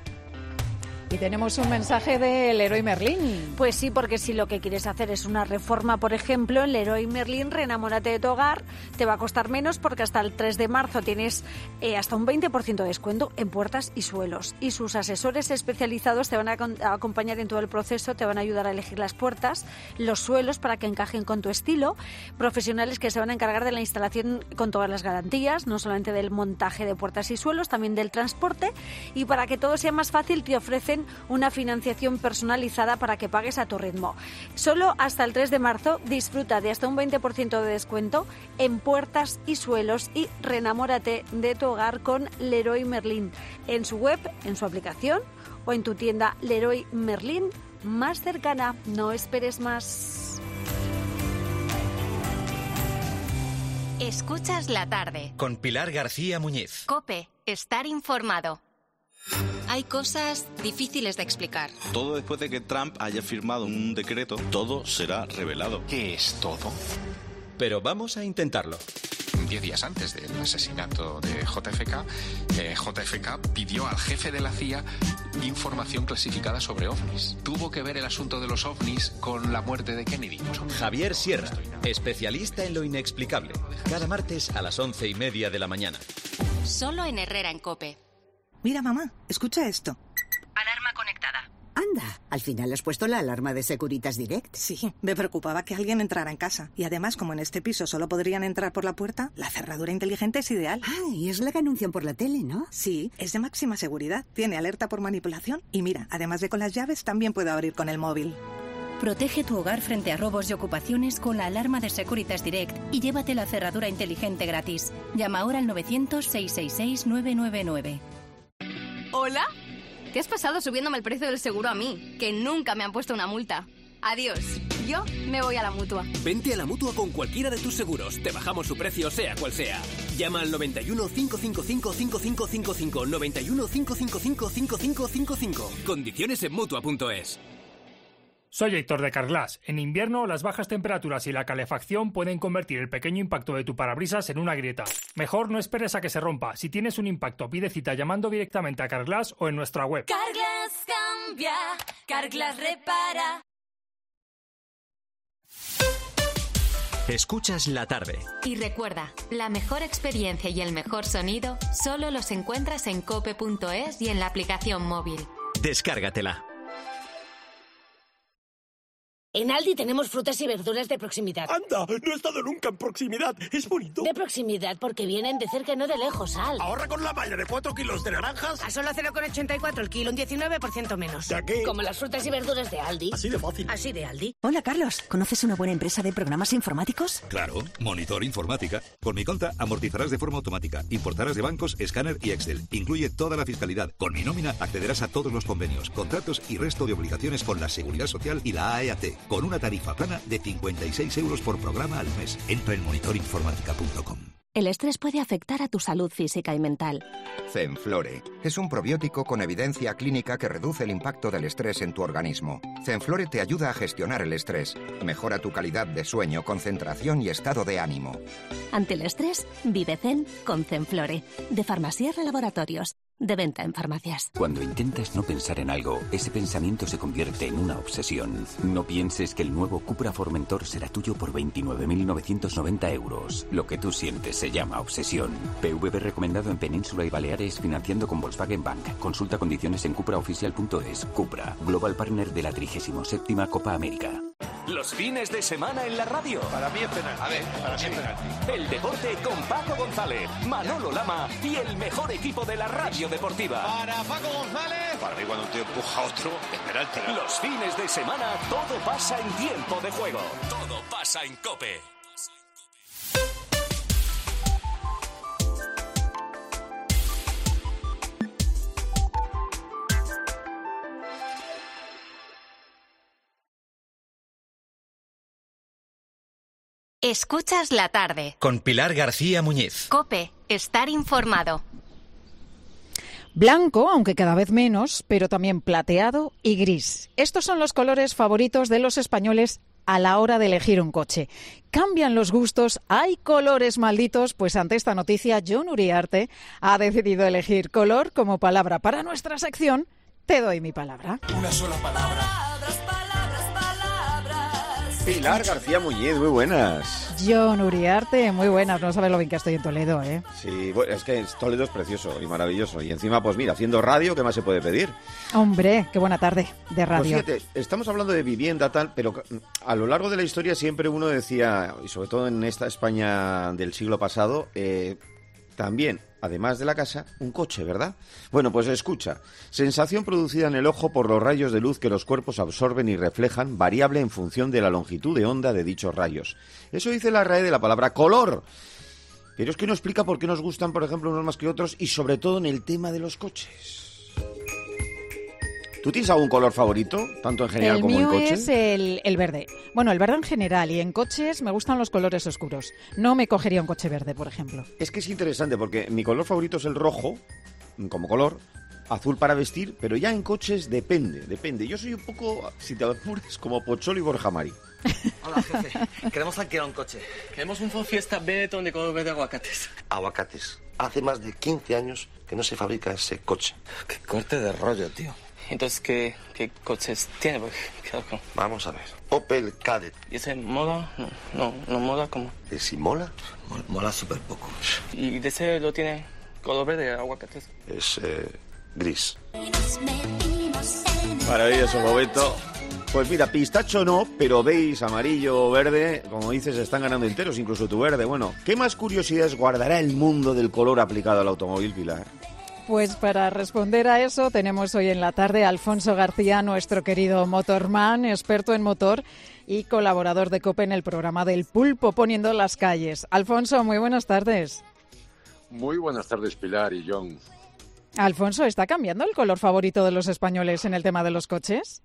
Y tenemos un mensaje de Leroy Merlin.
Pues sí, porque si lo que quieres hacer es una reforma, por ejemplo, en Leroy Merlin, reenamórate de tu hogar, te va a costar menos porque hasta el tres de marzo tienes eh, hasta un veinte por ciento de descuento en puertas y suelos. Y sus asesores especializados te van a, a acompañar en todo el proceso, te van a ayudar a elegir las puertas, los suelos para que encajen con tu estilo, profesionales que se van a encargar de la instalación con todas las garantías, no solamente del montaje de puertas y suelos, también del transporte, y para que todo sea más fácil te ofrecen una financiación personalizada para que pagues a tu ritmo. Solo hasta el tres de marzo disfruta de hasta un veinte por ciento de descuento en puertas y suelos y reenamórate de tu hogar con Leroy Merlin en su web, en su aplicación o en tu tienda Leroy Merlin más cercana. No esperes más.
Escuchas la tarde.
Con Pilar García Muñiz.
COPE. Estar informado. Hay cosas difíciles de explicar.
Todo después de que Trump haya firmado un decreto, todo será revelado.
¿Qué es todo? Pero vamos a intentarlo.
Diez días antes del asesinato de J F K, eh, J F K pidió al jefe de la C I A información clasificada sobre ovnis. ¿Tuvo que ver el asunto de los ovnis con la muerte de Kennedy?
Javier Sierra, especialista en lo inexplicable. Cada martes a las once y media de la mañana.
Solo en Herrera en COPE.
Mira, mamá, escucha esto.
Alarma conectada.
Anda, al final has puesto la alarma de Securitas Direct.
Sí, me preocupaba que alguien entrara en casa. Y además, como en este piso solo podrían entrar por la puerta, la cerradura inteligente es ideal.
Ah, y es la que anuncian por la tele, ¿no?
Sí, es de máxima seguridad. Tiene alerta por manipulación y mira, además de con las llaves, también puedo abrir con el móvil.
Protege tu hogar frente a robos y ocupaciones con la alarma de Securitas Direct y llévate la cerradura inteligente gratis. Llama ahora al novecientos, seiscientos sesenta y seis, nueve nueve nueve.
¿Hola? ¿Qué has pasado subiéndome el precio del seguro a mí? Que nunca me han puesto una multa. Adiós. Yo me voy a la Mutua.
Vente a la Mutua con cualquiera de tus seguros. Te bajamos su precio, sea cual sea. Llama al noventa y uno, cinco cinco cinco, cinco cinco cinco cinco. noventa y uno, cinco cinco cinco, cinco cinco cinco cinco. Condiciones en Mutua punto es.
Soy Héctor de Carglass. En invierno, las bajas temperaturas y la calefacción pueden convertir el pequeño impacto de tu parabrisas en una grieta. Mejor no esperes a que se rompa. Si tienes un impacto, pide cita llamando directamente a Carglass o en nuestra web.
Carglass cambia, Carglass repara.
Escuchas la tarde.
Y recuerda, la mejor experiencia y el mejor sonido solo los encuentras en cope punto es y en la aplicación móvil.
Descárgatela.
En Aldi tenemos frutas y verduras de proximidad.
¡Anda! No he estado nunca en proximidad. ¿Es bonito?
De proximidad, porque vienen de cerca y no de lejos, Al.
Ahorra con la malla de cuatro kilos de naranjas.
A solo cero coma ochenta y cuatro el kilo, un diecinueve por ciento menos.
¿Ya qué?
Como las frutas y verduras de Aldi.
Así de fácil.
Así de Aldi.
Hola, Carlos. ¿Conoces una buena empresa de programas informáticos?
Claro, Monitor Informática. Con mi conta amortizarás de forma automática, importarás de bancos, escáner y Excel. Incluye toda la fiscalidad. Con mi nómina accederás a todos los convenios, contratos y resto de obligaciones con la Seguridad Social y la A E A T. Con una tarifa plana de cincuenta y seis euros por programa al mes. Entra en monitor informática punto com.
El estrés puede afectar a tu salud física y mental.
Zenflore es un probiótico con evidencia clínica que reduce el impacto del estrés en tu organismo. Zenflore te ayuda a gestionar el estrés, mejora tu calidad de sueño, concentración y estado de ánimo.
Ante el estrés, vive Zen con Zenflore, de Farmasierra Laboratorios, de venta en farmacias.
Cuando intentas no pensar en algo, ese pensamiento se convierte en una obsesión. No pienses que el nuevo Cupra Formentor será tuyo por veintinueve mil novecientos noventa euros. Lo que tú sientes se llama obsesión. P V B recomendado en Península y Baleares financiando con Volkswagen Bank. Consulta condiciones en cupra oficial punto es. Cupra, Global Partner de la trigésima séptima Copa América.
Los fines de semana en la radio.
Para mí es penalti. A ver, para mí es penalti.
El deporte con Paco González, Manolo Lama y el mejor equipo de la radio deportiva.
Para Paco González. Para mí cuando un tío empuja a otro, es penalti.
Los fines de semana todo pasa en tiempo de juego. Todo pasa en COPE.
Escuchas la tarde.
Con Pilar García Muñiz.
COPE, estar informado.
Blanco, aunque cada vez menos, pero también plateado y gris. Estos son los colores favoritos de los españoles a la hora de elegir un coche. ¿Cambian los gustos? ¿Hay colores malditos? Pues ante esta noticia, Jon Uriarte ha decidido elegir color como palabra para nuestra sección. Te doy mi palabra.
Una sola palabra.
Pilar García Muñiz, muy buenas.
Jon Uriarte, muy buenas. No sabes lo bien que estoy en Toledo, ¿eh?
Sí, bueno, es que Toledo es precioso y maravilloso. Y encima, pues mira, haciendo radio, ¿qué más se puede pedir?
Hombre, qué buena tarde de radio.
Pues fíjate, estamos hablando de vivienda, tal, pero a lo largo de la historia siempre uno decía, y sobre todo en esta España del siglo pasado, eh, también, además de la casa, un coche, ¿verdad? Bueno, pues escucha. Sensación producida en el ojo por los rayos de luz que los cuerpos absorben y reflejan, variable en función de la longitud de onda de dichos rayos. Eso dice la R A E de la palabra color. Pero es que no explica por qué nos gustan, por ejemplo, unos más que otros, y sobre todo en el tema de los coches. ¿Tú tienes algún color favorito, tanto en general
el
como en coche?
El mío es el, el verde. Bueno, el verde en general, y en coches me gustan los colores oscuros. No me cogería un coche verde, por ejemplo.
Es que es interesante, porque mi color favorito es el rojo, como color, azul para vestir, pero ya en coches depende, depende. Yo soy un poco, si te apuras, como Pocholo y Borja Mari.
Hola, jefe. Queremos alquilar un coche. Queremos un Ford Fiesta Benetton de color verde aguacates.
Aguacates. Hace más de quince años que no se fabrica ese coche.
Qué corte de rollo, tío. Entonces, ¿qué, qué coches tiene?
Vamos a ver. Opel Kadett.
¿Y ese mola? No, no, no mola como.
¿Y si mola? Mola súper poco.
¿Y de ese lo tiene color verde aguacates?
Es eh, gris.
Maravilloso momento. Pues mira, pistacho no, pero veis, amarillo o verde, como dices, están ganando enteros, incluso tu verde. Bueno, ¿qué más curiosidades guardará el mundo del color aplicado al automóvil, Pilar?
Pues para responder a eso tenemos hoy en la tarde a Alfonso García, nuestro querido motorman, experto en motor y colaborador de COPE en el programa del Pulpo Poniendo las Calles. Alfonso, muy buenas tardes.
Muy buenas tardes, Pilar y John.
Alfonso, ¿está cambiando el color favorito de los españoles en el tema de los coches?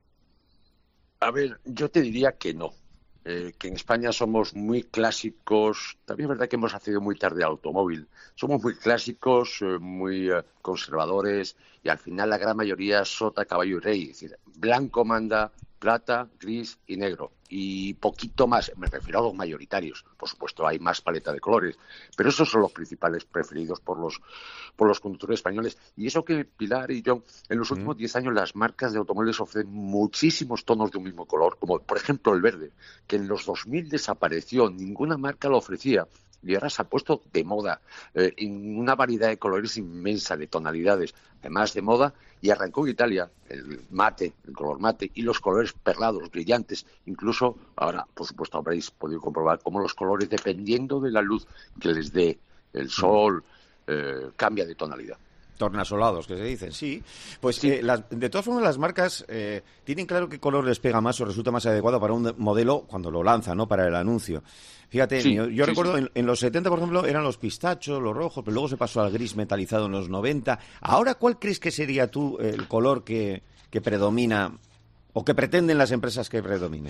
A ver, yo te diría que no. Eh, que en España somos muy clásicos. También es verdad que hemos accedido muy tarde al automóvil. Somos muy clásicos, eh, muy eh, conservadores, y al final la gran mayoría sota, caballo y rey. Es decir, blanco manda, plata, gris y negro. Y poquito más, me refiero a los mayoritarios. Por supuesto, hay más paleta de colores, pero esos son los principales preferidos por los por los conductores españoles. Y eso que, Pilar y John, en los últimos diez años las marcas de automóviles ofrecen muchísimos tonos de un mismo color, como por ejemplo el verde, que en los dos mil desapareció, ninguna marca lo ofrecía. Y ahora se ha puesto de moda, eh, en una variedad de colores inmensa, de tonalidades, además de moda, y arrancó en Italia el mate, el color mate, y los colores perlados, brillantes. Incluso ahora, por supuesto, habréis podido comprobar cómo los colores, dependiendo de la luz que les dé el sol, eh, cambia de tonalidad.
Tornasolados, que se dicen, sí. Pues sí. Eh, las, de todas formas, las marcas eh, tienen claro qué color les pega más o resulta más adecuado para un modelo cuando lo lanzan, ¿no? Para el anuncio. Fíjate, sí, yo, yo sí, recuerdo sí. En, en los setenta, por ejemplo, eran los pistachos, los rojos, pero luego se pasó al gris metalizado en los noventa. Ahora, ¿cuál crees que sería tú el color que, que predomina o que pretenden las empresas que predomine?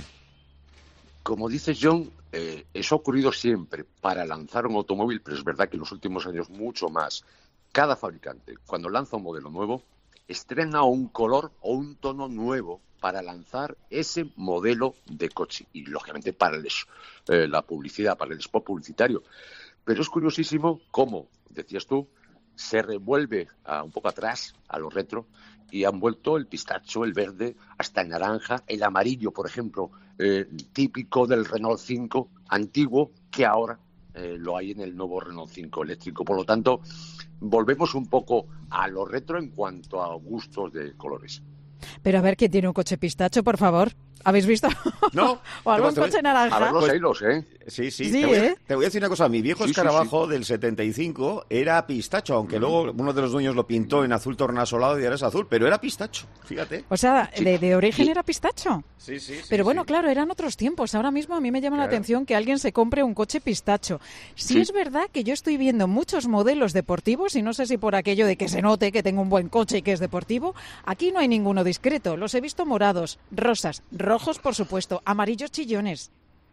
Como dices, John, eh, eso ha ocurrido siempre para lanzar un automóvil, pero es verdad que en los últimos años mucho más. Cada fabricante, cuando lanza un modelo nuevo, estrena un color o un tono nuevo para lanzar ese modelo de coche. Y, lógicamente, para el, eh, la publicidad, para el spot publicitario. Pero es curiosísimo cómo, decías tú, se revuelve a, un poco atrás a lo retro y han vuelto el pistacho, el verde, hasta el naranja, el amarillo, por ejemplo, eh, típico del Renault cinco antiguo, que ahora eh, lo hay en el nuevo Renault cinco eléctrico. Por lo tanto, volvemos un poco a lo retro en cuanto a gustos de colores.
Pero a ver, ¿quién tiene un coche pistacho, por favor? ¿Habéis visto?
No.
¿O algún coche naranja?
A ver los hilos, ¿eh?
Sí, sí.
sí
te, voy,
¿eh?
te voy a decir una cosa. Mi viejo
sí,
escarabajo
sí, sí.
del setenta y cinco era pistacho, aunque mm. luego uno de los dueños lo pintó en azul tornasolado y ahora es azul, pero era pistacho, fíjate.
O sea,
sí.
de, de origen
sí.
era pistacho.
Sí, sí, sí.
Pero bueno,
sí.
claro, eran otros tiempos. Ahora mismo a mí me llama
claro.
la atención que alguien se compre un coche pistacho. Sí,
sí
es verdad que yo estoy viendo muchos modelos deportivos y no sé si por aquello de que se note que tengo un buen coche y que es deportivo, aquí no hay ninguno discreto. Los he visto morados, rosas, rojos, por supuesto, amarillos chillones.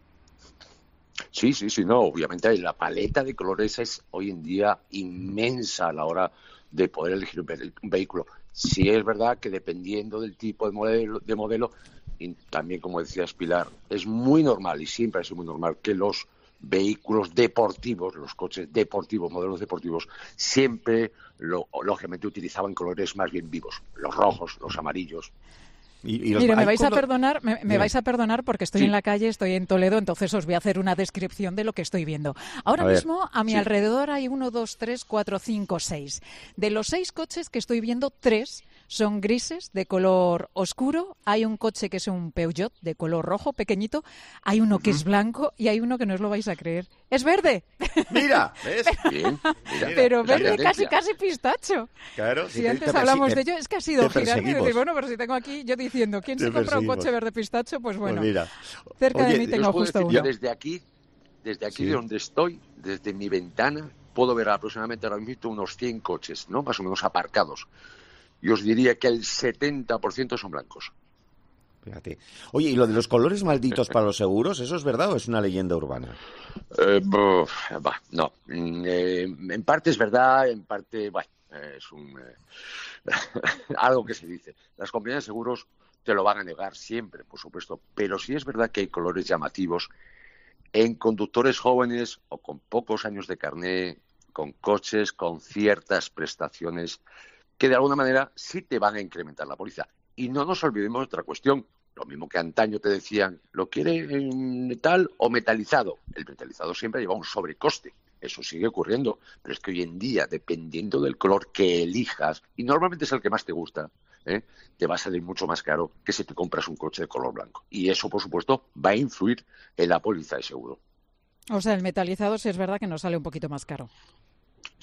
Sí, sí, sí, no, obviamente la paleta de colores es hoy en día inmensa a la hora de poder elegir un vehículo. Sí es verdad que dependiendo del tipo de modelo, de modelo, y también como decías Pilar, es muy normal y siempre ha sido muy normal que los vehículos deportivos, los coches deportivos, modelos deportivos, siempre, lo, lógicamente, utilizaban colores más bien vivos, los rojos, los amarillos.
Y, y los,
Mira, me vais
cuando...
a perdonar, me, me vais a perdonar porque estoy
sí.
en la calle, estoy en Toledo, entonces os voy a hacer una descripción de lo que estoy viendo. Ahora
a
mismo
ver,
a mi
sí.
alrededor hay uno, dos, tres, cuatro, cinco, seis. De los seis coches que estoy viendo, tres son grises de color oscuro. Hay un coche que es un Peugeot de color rojo pequeñito. Hay uno uh-huh. que es blanco y hay uno que no os lo vais a creer. ¡Es verde!
Mira, ¿ves?
Bien, mira,
pero
mira,
verde casi casi pistacho.
Claro,
si sí, antes hablamos te, de ello, es que ha sido gigante. Y decir, bueno, pero si tengo aquí yo diciendo, ¿quién
te
se compra un coche verde pistacho? Pues bueno,
pues mira.
cerca
Oye,
de mí tengo justo
decir,
uno.
Yo desde aquí, desde aquí
sí.
de donde estoy, desde mi ventana, puedo ver aproximadamente ahora mismo unos cien coches, ¿no? Más o menos aparcados. Y os diría que el setenta por ciento son blancos.
Fíjate. Oye, ¿y lo de los colores malditos para los seguros, eso es verdad o es una leyenda urbana?
Eh, buf, bah, no. Eh, en parte es verdad, en parte bah, es un eh, algo que se dice. Las compañías de seguros te lo van a negar siempre, por supuesto, pero sí es verdad que hay colores llamativos en conductores jóvenes o con pocos años de carné, con coches, con ciertas prestaciones que de alguna manera sí te van a incrementar la póliza. Y no nos olvidemos de otra cuestión. Lo mismo que antaño te decían, ¿lo quiere en metal o metalizado? El metalizado siempre lleva un sobrecoste. Eso sigue ocurriendo. Pero es que hoy en día, dependiendo del color que elijas, y normalmente es el que más te gusta, ¿eh? te va a salir mucho más caro que si te compras un coche de color blanco. Y eso, por supuesto, va a influir en la póliza de seguro.
O sea, el metalizado sí es verdad que nos sale un poquito más caro.
Sí,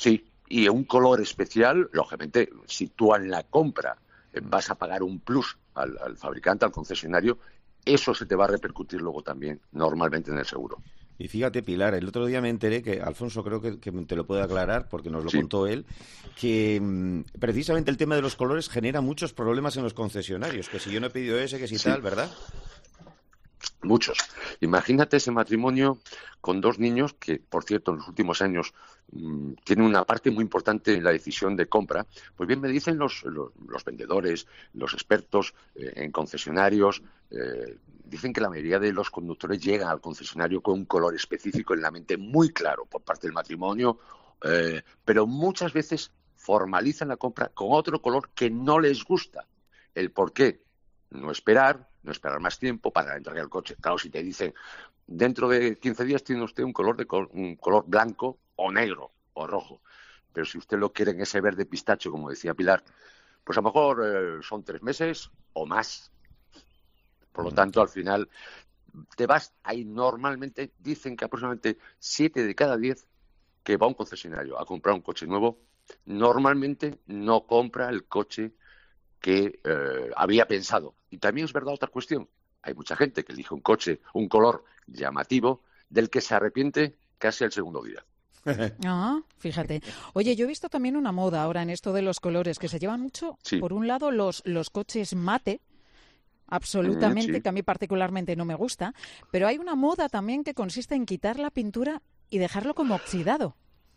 Y un color especial, lógicamente, si tú en la compra vas a pagar un plus al, al fabricante, al concesionario, eso se te va a repercutir luego también normalmente en el seguro.
Y fíjate, Pilar, el otro día me enteré que, Alfonso creo que, que te lo puede aclarar, porque nos lo
sí.
contó él, que mmm, precisamente el tema de los colores genera muchos problemas en los concesionarios, que si yo no he pedido ese, que si sí. tal, ¿verdad?
Muchos. Imagínate ese matrimonio con dos niños que, por cierto, en los últimos años mmm, tienen una parte muy importante en la decisión de compra. Pues bien, me dicen los, los, los vendedores, los expertos eh, en concesionarios, eh, dicen que la mayoría de los conductores llegan al concesionario con un color específico en la mente muy claro por parte del matrimonio, eh, pero muchas veces formalizan la compra con otro color que no les gusta. ¿El por qué? No esperar, no esperar más tiempo para entregar el coche. Claro, si te dicen, dentro de quince días tiene usted un color de col- un color blanco o negro o rojo, pero si usted lo quiere en ese verde pistacho, como decía Pilar, pues a lo mejor eh, son tres meses o más. Por lo tanto, al final, te vas ahí normalmente, dicen que aproximadamente siete de cada diez que va a un concesionario a comprar un coche nuevo, normalmente no compra el coche que eh, había pensado. Y también es verdad otra cuestión. Hay mucha gente que elige un coche, un color llamativo, del que se arrepiente casi al segundo día.
Ah, fíjate. Oye, yo he visto también una moda ahora en esto de los colores, que se llevan mucho,
sí.
por un lado, los, los coches mate, absolutamente, sí. que a mí particularmente no me gusta, pero hay una moda también que consiste en quitar la pintura y dejarlo como oxidado.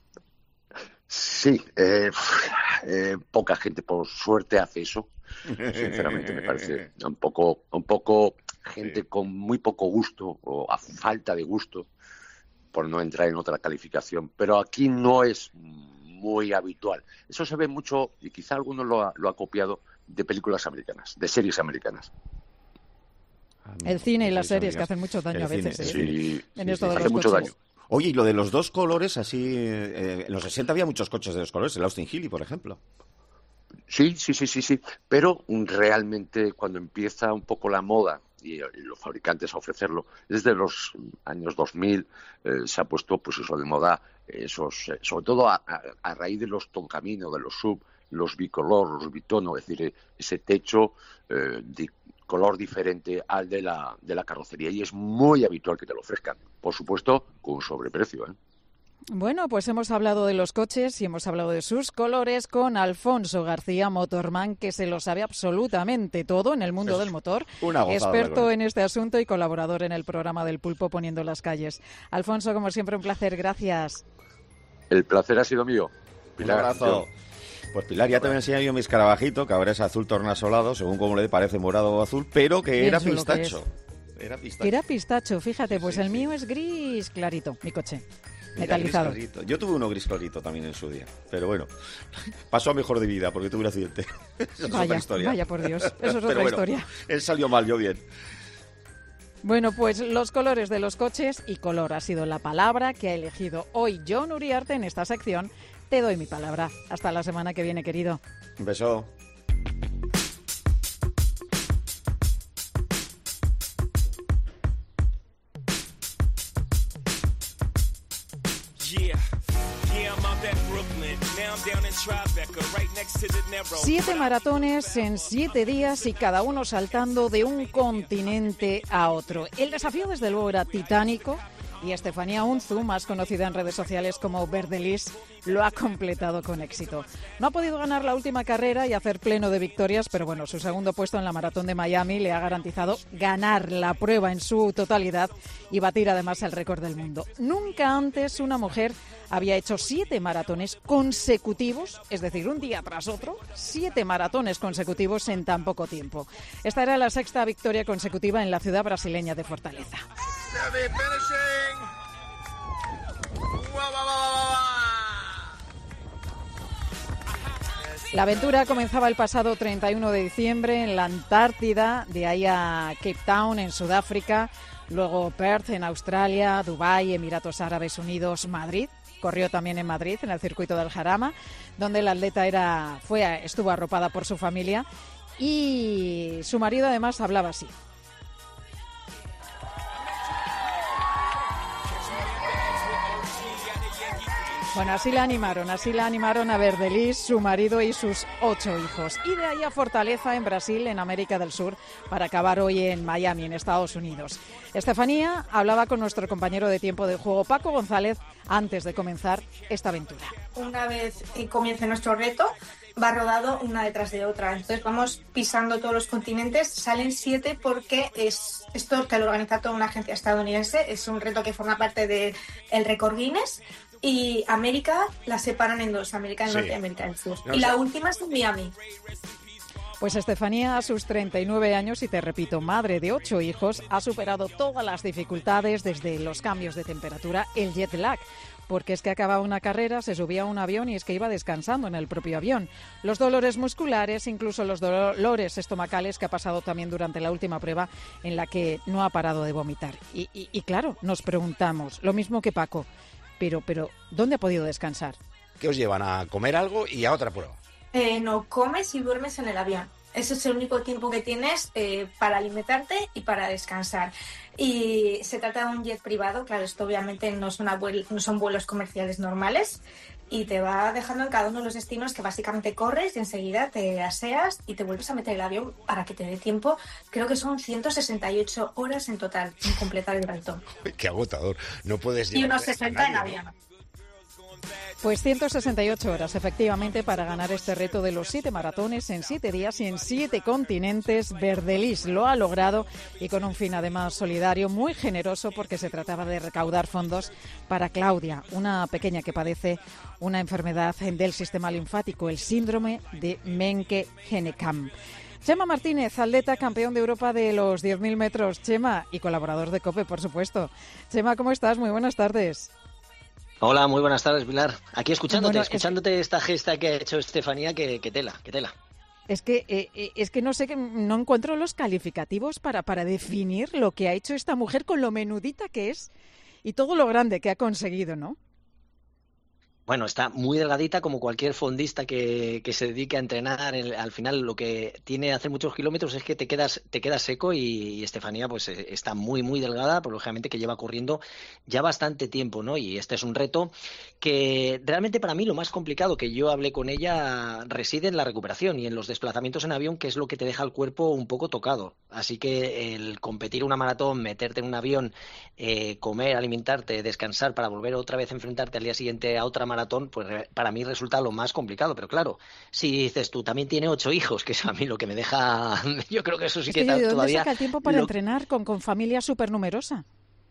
Sí, eh, eh, poca gente por suerte hace eso. Sinceramente me parece un poco, un poco gente con muy poco gusto o a falta de gusto, por no entrar en otra calificación. Pero aquí no es muy habitual. Eso se ve mucho, y quizá alguno lo ha, lo ha copiado, de películas americanas, de series americanas.
El cine y las series que hacen mucho daño a veces.
Cine, sí,
en
sí,
esto
sí,
de
hace
los
mucho
coches.
daño.
Oye, y lo de los dos colores, así... Eh, en los sesenta había muchos coches de dos colores, el Austin Healey, por ejemplo.
Sí, sí, sí, sí, sí. Pero realmente cuando empieza un poco la moda y, y los fabricantes a ofrecerlo, desde los años dos mil eh, se ha puesto pues eso de moda, esos, eh, sobre todo a, a, a raíz de los Toncamino, de los sub, los bicolor, los bitono, es decir, ese techo eh, de color diferente al de la, de la carrocería, y es muy habitual que te lo ofrezcan. Por supuesto, con un sobreprecio, ¿eh?
Bueno, pues hemos hablado de los coches y hemos hablado de sus colores con Alfonso García, Motorman, que se lo sabe absolutamente todo en el mundo del motor.
Una gozada,
experto en este asunto y colaborador en el programa del Pulpo Poniendo las Calles. Alfonso, como siempre, un placer. Gracias.
El placer ha sido mío. Pilar,
un abrazo. Pues Pilar, ya te voy a enseñar yo mi escarabajito, que ahora es azul tornasolado, según como le parece morado o azul, pero que
Bien
era
chulo
pistacho.
Que
Era pistacho.
Era pistacho, fíjate, pues
sí,
el
sí.
mío es gris clarito, mi coche.
Mira,
metalizado.
gris clarito. Yo tuve uno gris clarito también en su día, pero bueno, pasó a mejor de vida porque tuve un accidente. Esa es
Vaya,
otra historia.
vaya por Dios, eso es otra
pero bueno,
historia.
Él salió mal, yo bien.
Bueno, pues los colores de los coches, y color ha sido la palabra que ha elegido hoy Jon Uriarte en esta sección. Te doy mi palabra. Hasta la semana que viene, querido.
Un beso.
Siete maratones en siete días y cada uno saltando de un continente a otro. El desafío, desde luego, era titánico y Estefanía Unzu, más conocida en redes sociales como Verdelis, lo ha completado con éxito. No ha podido ganar la última carrera y hacer pleno de victorias, pero bueno, su segundo puesto en la maratón de Miami le ha garantizado ganar la prueba en su totalidad y batir además el récord del mundo. Nunca antes una mujer había hecho siete maratones consecutivos, es decir, un día tras otro, siete maratones consecutivos en tan poco tiempo. Esta era la sexta victoria consecutiva en la ciudad brasileña de Fortaleza. La aventura comenzaba el pasado treinta y uno de diciembre en la Antártida, de ahí a Cape Town, en Sudáfrica, luego Perth, en Australia, Dubái, Emiratos Árabes Unidos, Madrid. Corrió también en Madrid, en el circuito del Jarama, donde la atleta era, fue, estuvo arropada por su familia, y su marido además hablaba así. Bueno, así la animaron, así la animaron a Verdelis, su marido y sus ocho hijos. Y de ahí a Fortaleza, en Brasil, en América del Sur, para acabar hoy en Miami, en Estados Unidos. Estefanía hablaba con nuestro compañero de tiempo de juego, Paco González, antes de comenzar esta aventura.
Una vez comience nuestro reto, va rodado una detrás de otra. Entonces vamos pisando todos los continentes. Salen siete porque es esto que lo organiza toda una agencia estadounidense. Es un reto que forma parte del récord Guinness. Y América la separan en dos, América del Norte y América del Sur. No, y la última es en Miami.
Pues Estefanía, a sus treinta y nueve años, y te repito, madre de ocho hijos, ha superado todas las dificultades, desde los cambios de temperatura, el jet lag, porque es que acababa una carrera, se subía a un avión y es que iba descansando en el propio avión. Los dolores musculares, incluso los dolores estomacales, que ha pasado también durante la última prueba, en la que no ha parado de vomitar. Y, y, y claro, nos preguntamos, lo mismo que Paco, pero, pero ¿dónde ha podido descansar?
¿Qué os llevan a comer algo y a otra prueba?
Eh, no, comes y duermes en el avión. Ese es el único tiempo que tienes eh, para alimentarte y para descansar. Y se trata de un jet privado, claro, esto obviamente no son, abuel- no son vuelos comerciales normales, y te va dejando en cada uno de los destinos que básicamente corres y enseguida te aseas y te vuelves a meter el avión para que te dé tiempo. Creo que son ciento sesenta y ocho horas en total en completar el reto.
Qué agotador, no puedes
Y unos sesenta en avión.
Pues ciento sesenta y ocho horas, efectivamente, para ganar este reto de los siete maratones en siete días y en siete continentes. Verdelis lo ha logrado, y con un fin además solidario, muy generoso, porque se trataba de recaudar fondos para Claudia, una pequeña que padece una enfermedad del sistema linfático, el síndrome de Menke-Hennekam. Chema Martínez, atleta campeón de Europa de los diez mil metros. Chema, y colaborador de COPE, por supuesto. Chema, ¿cómo estás? Muy buenas tardes.
Hola, muy buenas tardes, Pilar. Aquí escuchándote,
bueno,
escuchándote
es...
esta gesta que ha hecho Estefanía, que, que tela, que tela.
Es que eh, es que no sé, que no encuentro los calificativos para, para definir lo que ha hecho esta mujer, con lo menudita que es y todo lo grande que ha conseguido, ¿no?
Bueno, está muy delgadita, como cualquier fondista que, que se dedique a entrenar. El, al final lo que tiene hacer muchos kilómetros es que te quedas te quedas seco, y, y Estefanía pues está muy muy delgada, por lógicamente que lleva corriendo ya bastante tiempo, ¿no? Y este es un reto que realmente para mí lo más complicado, que yo hablé con ella, reside en la recuperación y en los desplazamientos en avión, que es lo que te deja el cuerpo un poco tocado. Así que el competir una maratón, meterte en un avión, eh, comer, alimentarte, descansar para volver otra vez a enfrentarte al día siguiente a otra maratón, pues para mí resulta lo más complicado. Pero claro, si dices tú, también tiene ocho hijos, que es a mí lo que me deja, yo creo que eso sí
es
que,
que ¿de dónde
todavía
saca el tiempo para
lo...
entrenar con, con familia súper numerosa?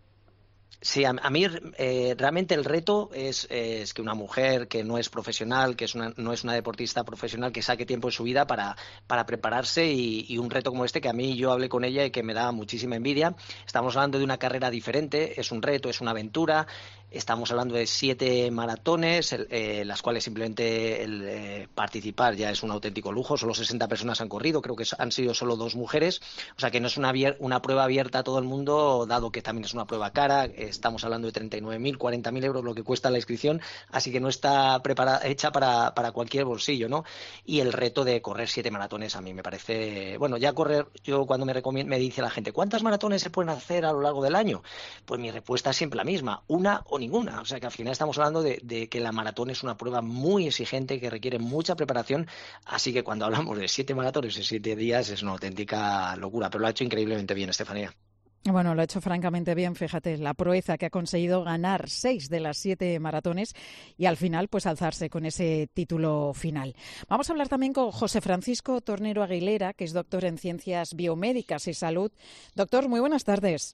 Sí, a, a mí eh, realmente el reto es, es que una mujer que no es profesional, que es una, no es una deportista profesional, que saque tiempo en su vida para, para prepararse, y, y un reto como este, que a mí yo hablé con ella y que me da muchísima envidia. Estamos hablando de una carrera diferente, es un reto, es una aventura. Estamos hablando de siete maratones, eh, las cuales simplemente el eh, participar ya es un auténtico lujo. Solo sesenta personas han corrido, creo que han sido solo dos mujeres. O sea que no es una, una prueba abierta a todo el mundo, dado que también es una prueba cara. Estamos hablando de treinta y nueve mil, cuarenta mil euros lo que cuesta la inscripción, así que no está preparada, hecha para, para cualquier bolsillo, ¿no? Y el reto de correr siete maratones a mí me parece... Bueno, ya correr, yo cuando me, recomien- me dice la gente, ¿cuántas maratones se pueden hacer a lo largo del año? Pues mi respuesta es siempre la misma, una o ninguna. O sea que al final estamos hablando de, de que la maratón es una prueba muy exigente, que requiere mucha preparación, así que cuando hablamos de siete maratones en siete días es una auténtica locura, pero lo ha hecho increíblemente bien Estefanía.
Bueno, lo ha hecho francamente bien, fíjate, la proeza que ha conseguido ganar seis de las siete maratones y al final pues alzarse con ese título final. Vamos a hablar también con José Francisco Tornero Aguilera, que es doctor en Ciencias Biomédicas y Salud. Doctor, muy buenas tardes.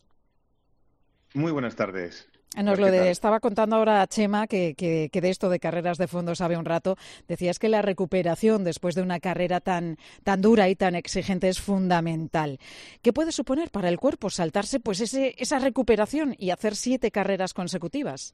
Muy buenas tardes.
Nos lo de, estaba contando ahora a Chema que, que, que de esto de carreras de fondo sabe un rato. Decías que la recuperación después de una carrera tan, tan dura y tan exigente es fundamental. ¿Qué puede suponer para el cuerpo saltarse pues ese, esa recuperación y hacer siete carreras consecutivas?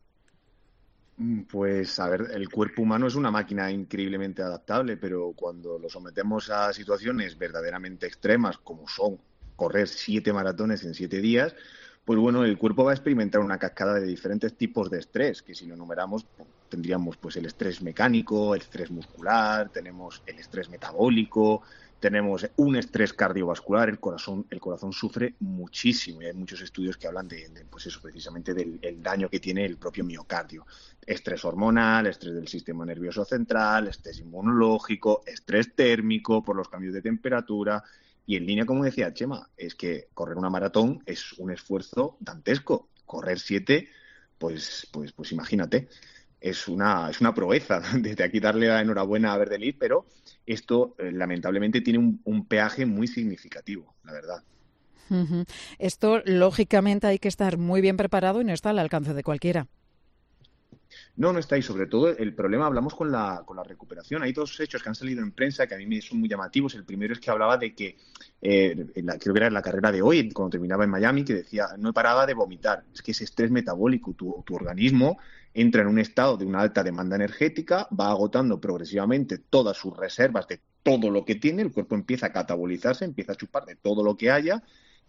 Pues, a ver, el cuerpo humano es una máquina increíblemente adaptable, pero cuando lo sometemos a situaciones verdaderamente extremas, como son correr siete maratones en siete días, pues bueno, el cuerpo va a experimentar una cascada de diferentes tipos de estrés, que si lo enumeramos pues, tendríamos pues el estrés mecánico, el estrés muscular, tenemos el estrés metabólico, tenemos un estrés cardiovascular, el corazón, el corazón sufre muchísimo y hay muchos estudios que hablan de, de pues eso, precisamente del el daño que tiene el propio miocardio. Estrés hormonal, estrés del sistema nervioso central, estrés inmunológico, estrés térmico por los cambios de temperatura. Y en línea, como decía Chema, es que correr una maratón es un esfuerzo dantesco. Correr siete, pues, pues, pues imagínate. Es una, es una proeza. Desde aquí darle la enhorabuena a Verdelit, pero esto eh, lamentablemente tiene un, un peaje muy significativo, la verdad.
Uh-huh. Esto, lógicamente, hay que estar muy bien preparado y no está al alcance de cualquiera.
No, no está ahí. Sobre todo el problema, hablamos con la, con la recuperación. Hay dos hechos que han salido en prensa que a mí me son muy llamativos. El primero es que hablaba de que, eh, en la, creo que era en la carrera de hoy, cuando terminaba en Miami, que decía, no paraba de vomitar. Es que ese estrés metabólico, tu, tu organismo entra en un estado de una alta demanda energética, va agotando progresivamente todas sus reservas de todo lo que tiene, el cuerpo empieza a catabolizarse, empieza a chupar de todo lo que haya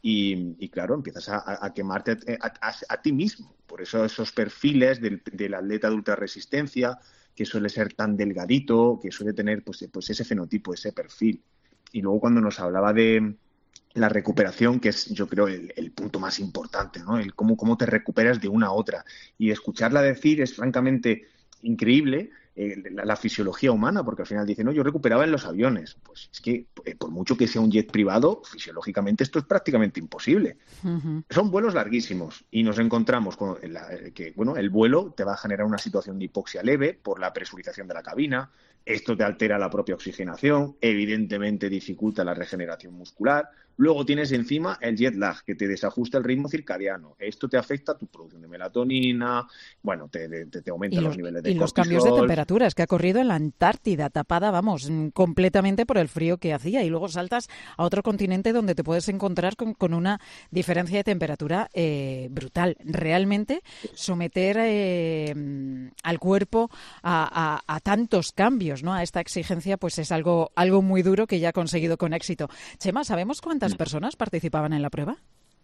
y, y claro, empiezas a, a quemarte a, a, a ti mismo. Por eso esos perfiles del, del atleta de ultrarresistencia, que suele ser tan delgadito, que suele tener pues, pues ese fenotipo, ese perfil. Y luego cuando nos hablaba de la recuperación, que es yo creo el, el punto más importante, ¿no? El cómo, cómo te recuperas de una a otra. Y escucharla decir es francamente increíble eh, la, la fisiología humana, porque al final dice, no, yo recuperaba en los aviones. Pues es que eh, por mucho que sea un jet privado, fisiológicamente esto es prácticamente imposible. Uh-huh. Son vuelos larguísimos y nos encontramos con la, que bueno, el vuelo te va a generar una situación de hipoxia leve por la presurización de la cabina. Esto te altera la propia oxigenación, evidentemente dificulta la regeneración muscular. Luego tienes encima el jet lag, que te desajusta el ritmo circadiano. Esto te afecta a tu producción de melatonina, bueno, te, te, te aumenta los, los niveles de
y
cortisol.
Los cambios de temperaturas, que ha corrido en la Antártida, tapada, vamos, completamente por el frío que hacía. Y luego saltas a otro continente donde te puedes encontrar con, con una diferencia de temperatura eh, brutal. Realmente someter eh, al cuerpo a, a, a tantos cambios, ¿no? A esta exigencia, pues es algo, algo muy duro que ya ha conseguido con éxito. Chema, ¿sabemos cuántas ¿Cuántas personas participaban en la prueba?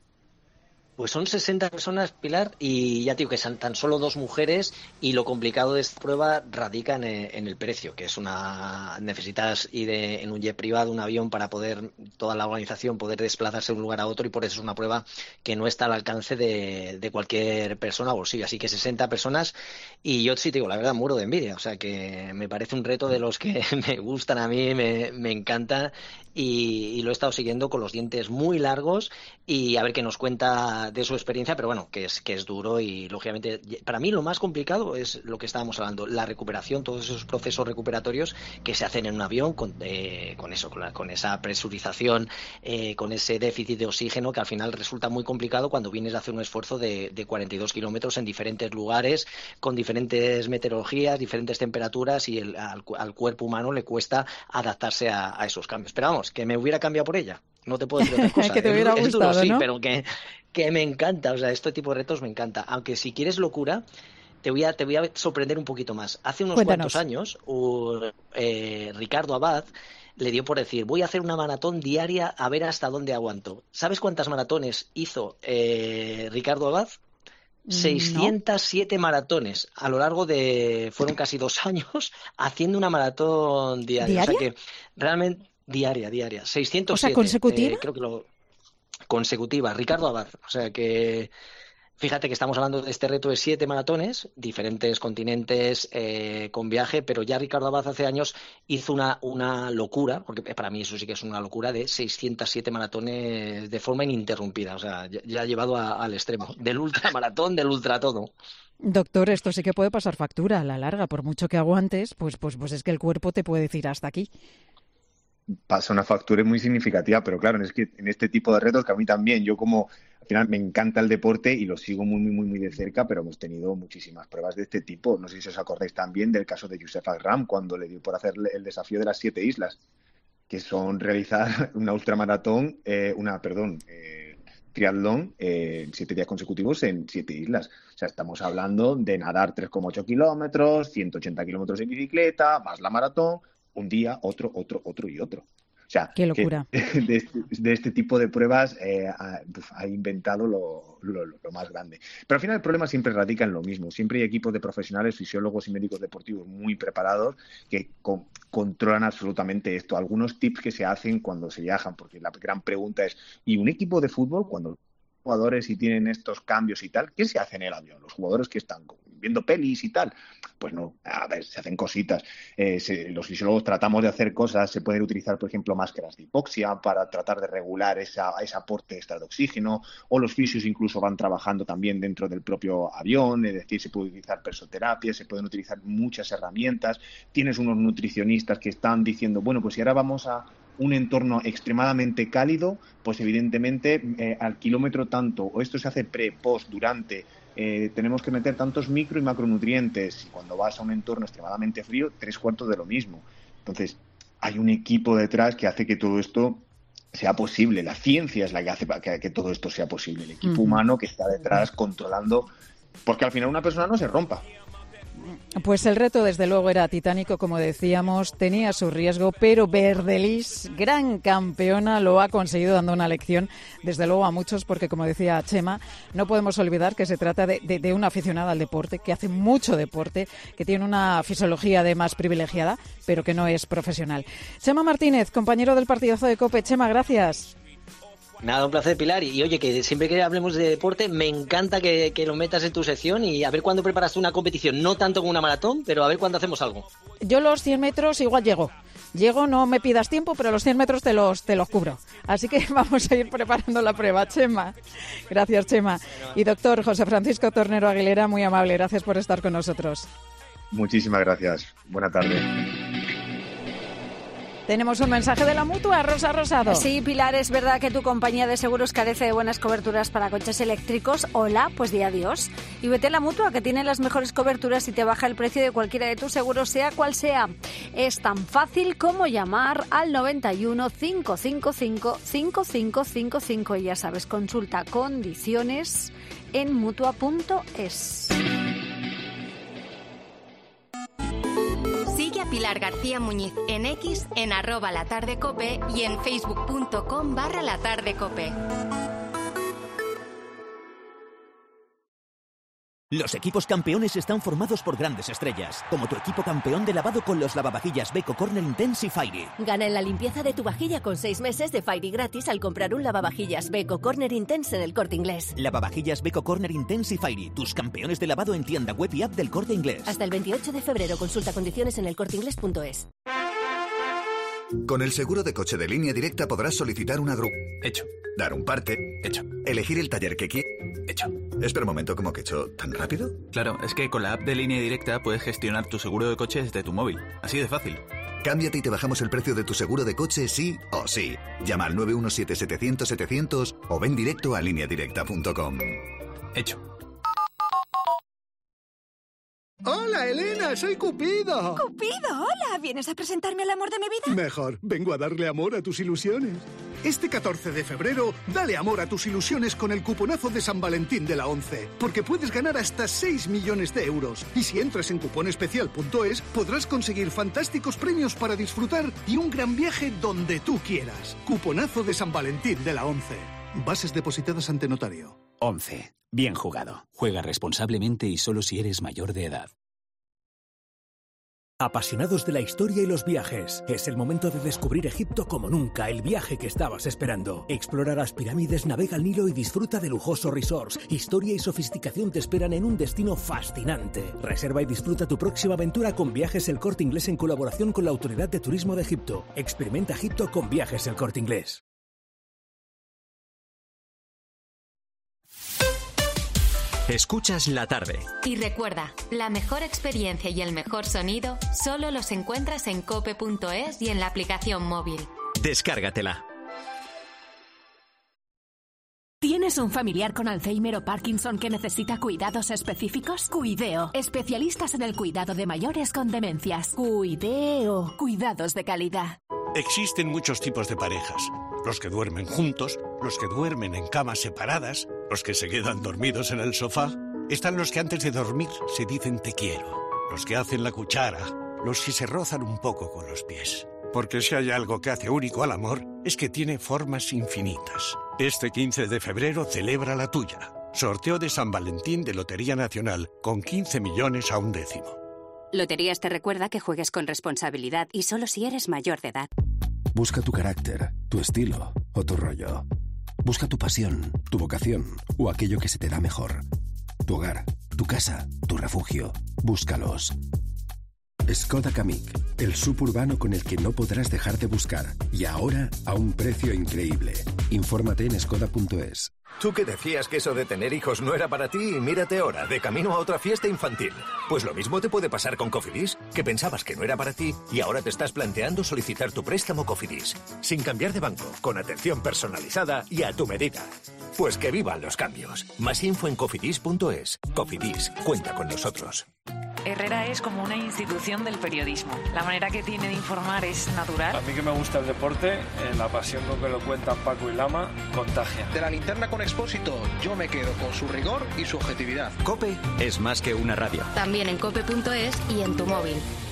Pues son sesenta personas, Pilar, y ya digo que son tan solo dos mujeres, y lo complicado de esta prueba radica en, en el precio, que es una necesitas ir en un jet privado, un avión, para poder, toda la organización, poder desplazarse de un lugar a otro, y por eso es una prueba que no está al alcance de, de cualquier persona a bolsillo. Así que sesenta personas, y yo sí te digo, la verdad, muero de envidia. O sea, que me parece un reto de los que me gustan a mí, me, me encanta, y, y lo he estado siguiendo con los dientes muy largos, y a ver qué nos cuenta de su experiencia, pero bueno, que es que es duro. Y lógicamente para mí lo más complicado es lo que estábamos hablando, la recuperación, todos esos procesos recuperatorios que se hacen en un avión con, eh, con eso, con, la, con esa presurización, eh, con ese déficit de oxígeno, que al final resulta muy complicado cuando vienes a hacer un esfuerzo de, de cuarenta y dos kilómetros en diferentes lugares, con diferentes meteorologías, diferentes temperaturas, y el, al, al cuerpo humano le cuesta adaptarse a, a esos cambios. Pero vamos, que me hubiera cambiado por ella. No te puedo decir otra cosa.
Que te hubiera
es,
gustado,
es duro, sí,
¿no?
pero que, que me encanta. O sea, este tipo de retos me encanta. Aunque si quieres locura, te voy a, te voy a sorprender un poquito más. Hace unos
Cuéntanos.
cuantos años, uh, eh, Ricardo Abad le dio por decir, voy a hacer una maratón diaria a ver hasta dónde aguanto. ¿Sabes cuántas maratones hizo eh, Ricardo Abad? seiscientas siete no. maratones a lo largo de, fueron casi dos años haciendo una maratón diaria.
¿Diaria?
O sea que realmente diaria, diaria. seiscientos siete.
O sea, ¿consecutiva?
Eh, creo que lo consecutiva. Ricardo Abad. O sea que fíjate que estamos hablando de este reto de siete maratones, diferentes continentes, eh, con viaje, pero ya Ricardo Abad hace años hizo una, una locura, porque para mí eso sí que es una locura, de seiscientos siete maratones de forma ininterrumpida. O sea, ya, ya ha llevado a, al extremo, del ultramaratón, del ultra todo.
Doctor, esto sí que puede pasar factura a la larga, por mucho que aguantes, pues, pues, pues es que el cuerpo te puede decir hasta aquí.
Pasa una factura muy significativa, pero claro, es que en este tipo de retos, que a mí también, yo como al final me encanta el deporte y lo sigo muy, muy, muy, muy de cerca, pero hemos tenido muchísimas pruebas de este tipo. No sé si os acordáis también del caso de Youssef Agram, cuando le dio por hacer el desafío de las siete islas, que son realizar una ultramaratón, eh, una, perdón, eh, triatlón, eh, siete días consecutivos en siete islas. O sea, estamos hablando de nadar tres coma ocho kilómetros, ciento ochenta kilómetros en bicicleta, más la maratón, un día, otro, otro, otro y otro. O sea,
qué locura.
Que de, este, de este tipo de pruebas eh, ha, ha inventado lo, lo, lo más grande. Pero al final el problema siempre radica en lo mismo. Siempre hay equipos de profesionales, fisiólogos y médicos deportivos muy preparados que con, controlan absolutamente esto. Algunos tips que se hacen cuando se viajan, porque la gran pregunta es, ¿y un equipo de fútbol cuando jugadores y tienen estos cambios y tal, qué se hace en el avión? Los jugadores que están viendo pelis y tal, pues no, a ver, se hacen cositas. Eh, se, los fisiólogos tratamos de hacer cosas, se pueden utilizar, por ejemplo, máscaras de hipoxia para tratar de regular esa, ese aporte extra de oxígeno, o los fisios incluso van trabajando también dentro del propio avión, es decir, se puede utilizar persoterapia, se pueden utilizar muchas herramientas. Tienes unos nutricionistas que están diciendo, bueno, pues si ahora vamos a un entorno extremadamente cálido, pues evidentemente eh, al kilómetro tanto, o esto se hace pre, post, durante, eh, tenemos que meter tantos micro y macronutrientes, y cuando vas a un entorno extremadamente frío, tres cuartos de lo mismo. Entonces, hay un equipo detrás que hace que todo esto sea posible. La ciencia es la que hace que, que todo esto sea posible. El equipo uh-huh. humano que está detrás controlando, porque al final una persona no se rompa.
Pues el reto, desde luego, era titánico, como decíamos, tenía su riesgo, pero Verdelis, gran campeona, lo ha conseguido, dando una lección, desde luego, a muchos, porque, como decía Chema, no podemos olvidar que se trata de, de, de una aficionada al deporte, que hace mucho deporte, que tiene una fisiología además privilegiada, pero que no es profesional. Chema Martínez, compañero del partidazo de COPE. Chema, gracias.
Nada, un placer, Pilar. Y oye, que siempre que hablemos de deporte, me encanta que, que lo metas en tu sección y a ver cuándo preparas una competición, no tanto como una maratón, pero a ver cuándo hacemos algo.
Yo los cien metros igual llego. Llego, no me pidas tiempo, pero los cien metros te los, te los cubro. Así que vamos a ir preparando la prueba, Chema. Gracias, Chema. Y doctor José Francisco Tornero Aguilera, muy amable, gracias por estar con nosotros.
Muchísimas gracias. Buena tarde.
Tenemos un mensaje de la Mutua, Rosa Rosado.
Sí, Pilar, es verdad que tu compañía de seguros carece de buenas coberturas para coches eléctricos. Hola, pues di adiós. Y vete a la Mutua, que tiene las mejores coberturas y te baja el precio de cualquiera de tus seguros, sea cual sea. Es tan fácil como llamar al noventa y uno, cinco cinco cinco, cinco cinco cinco cinco. Y ya sabes, consulta condiciones en mutua punto es.
Sigue a Pilar García Muñiz en X, en arroba latardecope y en facebook.com barra latardecope.
Los equipos campeones están formados por grandes estrellas, como tu equipo campeón de lavado con los lavavajillas Beko Corner Intense y Fairy.
Gana en la limpieza de tu vajilla con seis meses de Fairy gratis al comprar un lavavajillas Beko Corner Intense en el Corte Inglés.
Lavavajillas Beko Corner Intense y Fairy, tus campeones de lavado en tienda web y app del Corte Inglés.
Hasta el veintiocho de febrero, consulta condiciones en el corte inglés punto es.
Con el seguro de coche de Línea Directa podrás solicitar una grúa.
Hecho.
Dar un parte.
Hecho.
Elegir el taller que quieras.
Hecho.
Espera un momento, ¿cómo que hecho? ¿Tan rápido?
Claro, es que con la app de Línea Directa puedes gestionar tu seguro de coche desde tu móvil. Así de fácil.
Cámbiate y te bajamos el precio de tu seguro de coche sí o sí. Llama al nueve uno siete, setecientos, setecientos o ven directo a línea directa punto com.
Hecho.
¡Hola, Elena! ¡Soy Cupido!
¡Cupido! ¡Hola! ¿Vienes a presentarme al amor de mi vida?
Mejor. Vengo a darle amor a tus ilusiones. Este catorce de febrero, dale amor a tus ilusiones con el cuponazo de San Valentín de la ONCE, porque puedes ganar hasta seis millones de euros. Y si entras en cuponespecial punto es, podrás conseguir fantásticos premios para disfrutar y un gran viaje donde tú quieras. Cuponazo de San Valentín de la ONCE. Bases depositadas ante notario.
ONCE. Bien jugado. Juega responsablemente y solo si eres mayor de edad.
Apasionados de la historia y los viajes, es el momento de descubrir Egipto como nunca, el viaje que estabas esperando. Explora las pirámides, navega el Nilo y disfruta de lujosos resorts. Historia y sofisticación te esperan en un destino fascinante. Reserva y disfruta tu próxima aventura con Viajes El Corte Inglés en colaboración con la Autoridad de Turismo de Egipto. Experimenta Egipto con Viajes El Corte Inglés.
Escuchas la tarde.
Y recuerda, la mejor experiencia y el mejor sonido solo los encuentras en cope punto es y en la aplicación móvil.
Descárgatela.
¿Tienes un familiar con Alzheimer o Parkinson que necesita cuidados específicos? Cuideo, especialistas en el cuidado de mayores con demencias. Cuideo, cuidados de calidad.
Existen muchos tipos de parejas. Los que duermen juntos, los que duermen en camas separadas, los que se quedan dormidos en el sofá. Están los que antes de dormir se dicen te quiero, los que hacen la cuchara, los que se rozan un poco con los pies. Porque si hay algo que hace único al amor, es que tiene formas infinitas. Este quince de febrero celebra la tuya. Sorteo de San Valentín de Lotería Nacional con quince millones a un décimo.
Loterías te recuerda que juegues con responsabilidad y solo si eres mayor de edad.
Busca tu carácter, tu estilo o tu rollo. Busca tu pasión, tu vocación o aquello que se te da mejor. Tu hogar, tu casa, tu refugio. Búscalos. Skoda Kamiq, el suburbano con el que no podrás dejar de buscar. Y ahora a un precio increíble. Infórmate en skoda punto es.
Tú que decías que eso de tener hijos no era para ti y mírate ahora, de camino a otra fiesta infantil. Pues lo mismo te puede pasar con Cofidis, que pensabas que no era para ti y ahora te estás planteando solicitar tu préstamo Cofidis. Sin cambiar de banco, con atención personalizada y a tu medida. Pues que vivan los cambios. Más info en cofidis punto es. Cofidis, cuenta con nosotros.
Herrera es como una institución del periodismo. La manera que tiene de informar es natural.
A mí que me gusta el deporte, eh, la pasión con que lo cuentan Paco y Lama, contagia.
De la linterna con Expósito, yo me quedo con su rigor y su objetividad.
COPE es más que una radio.
También en cope punto es y en tu móvil.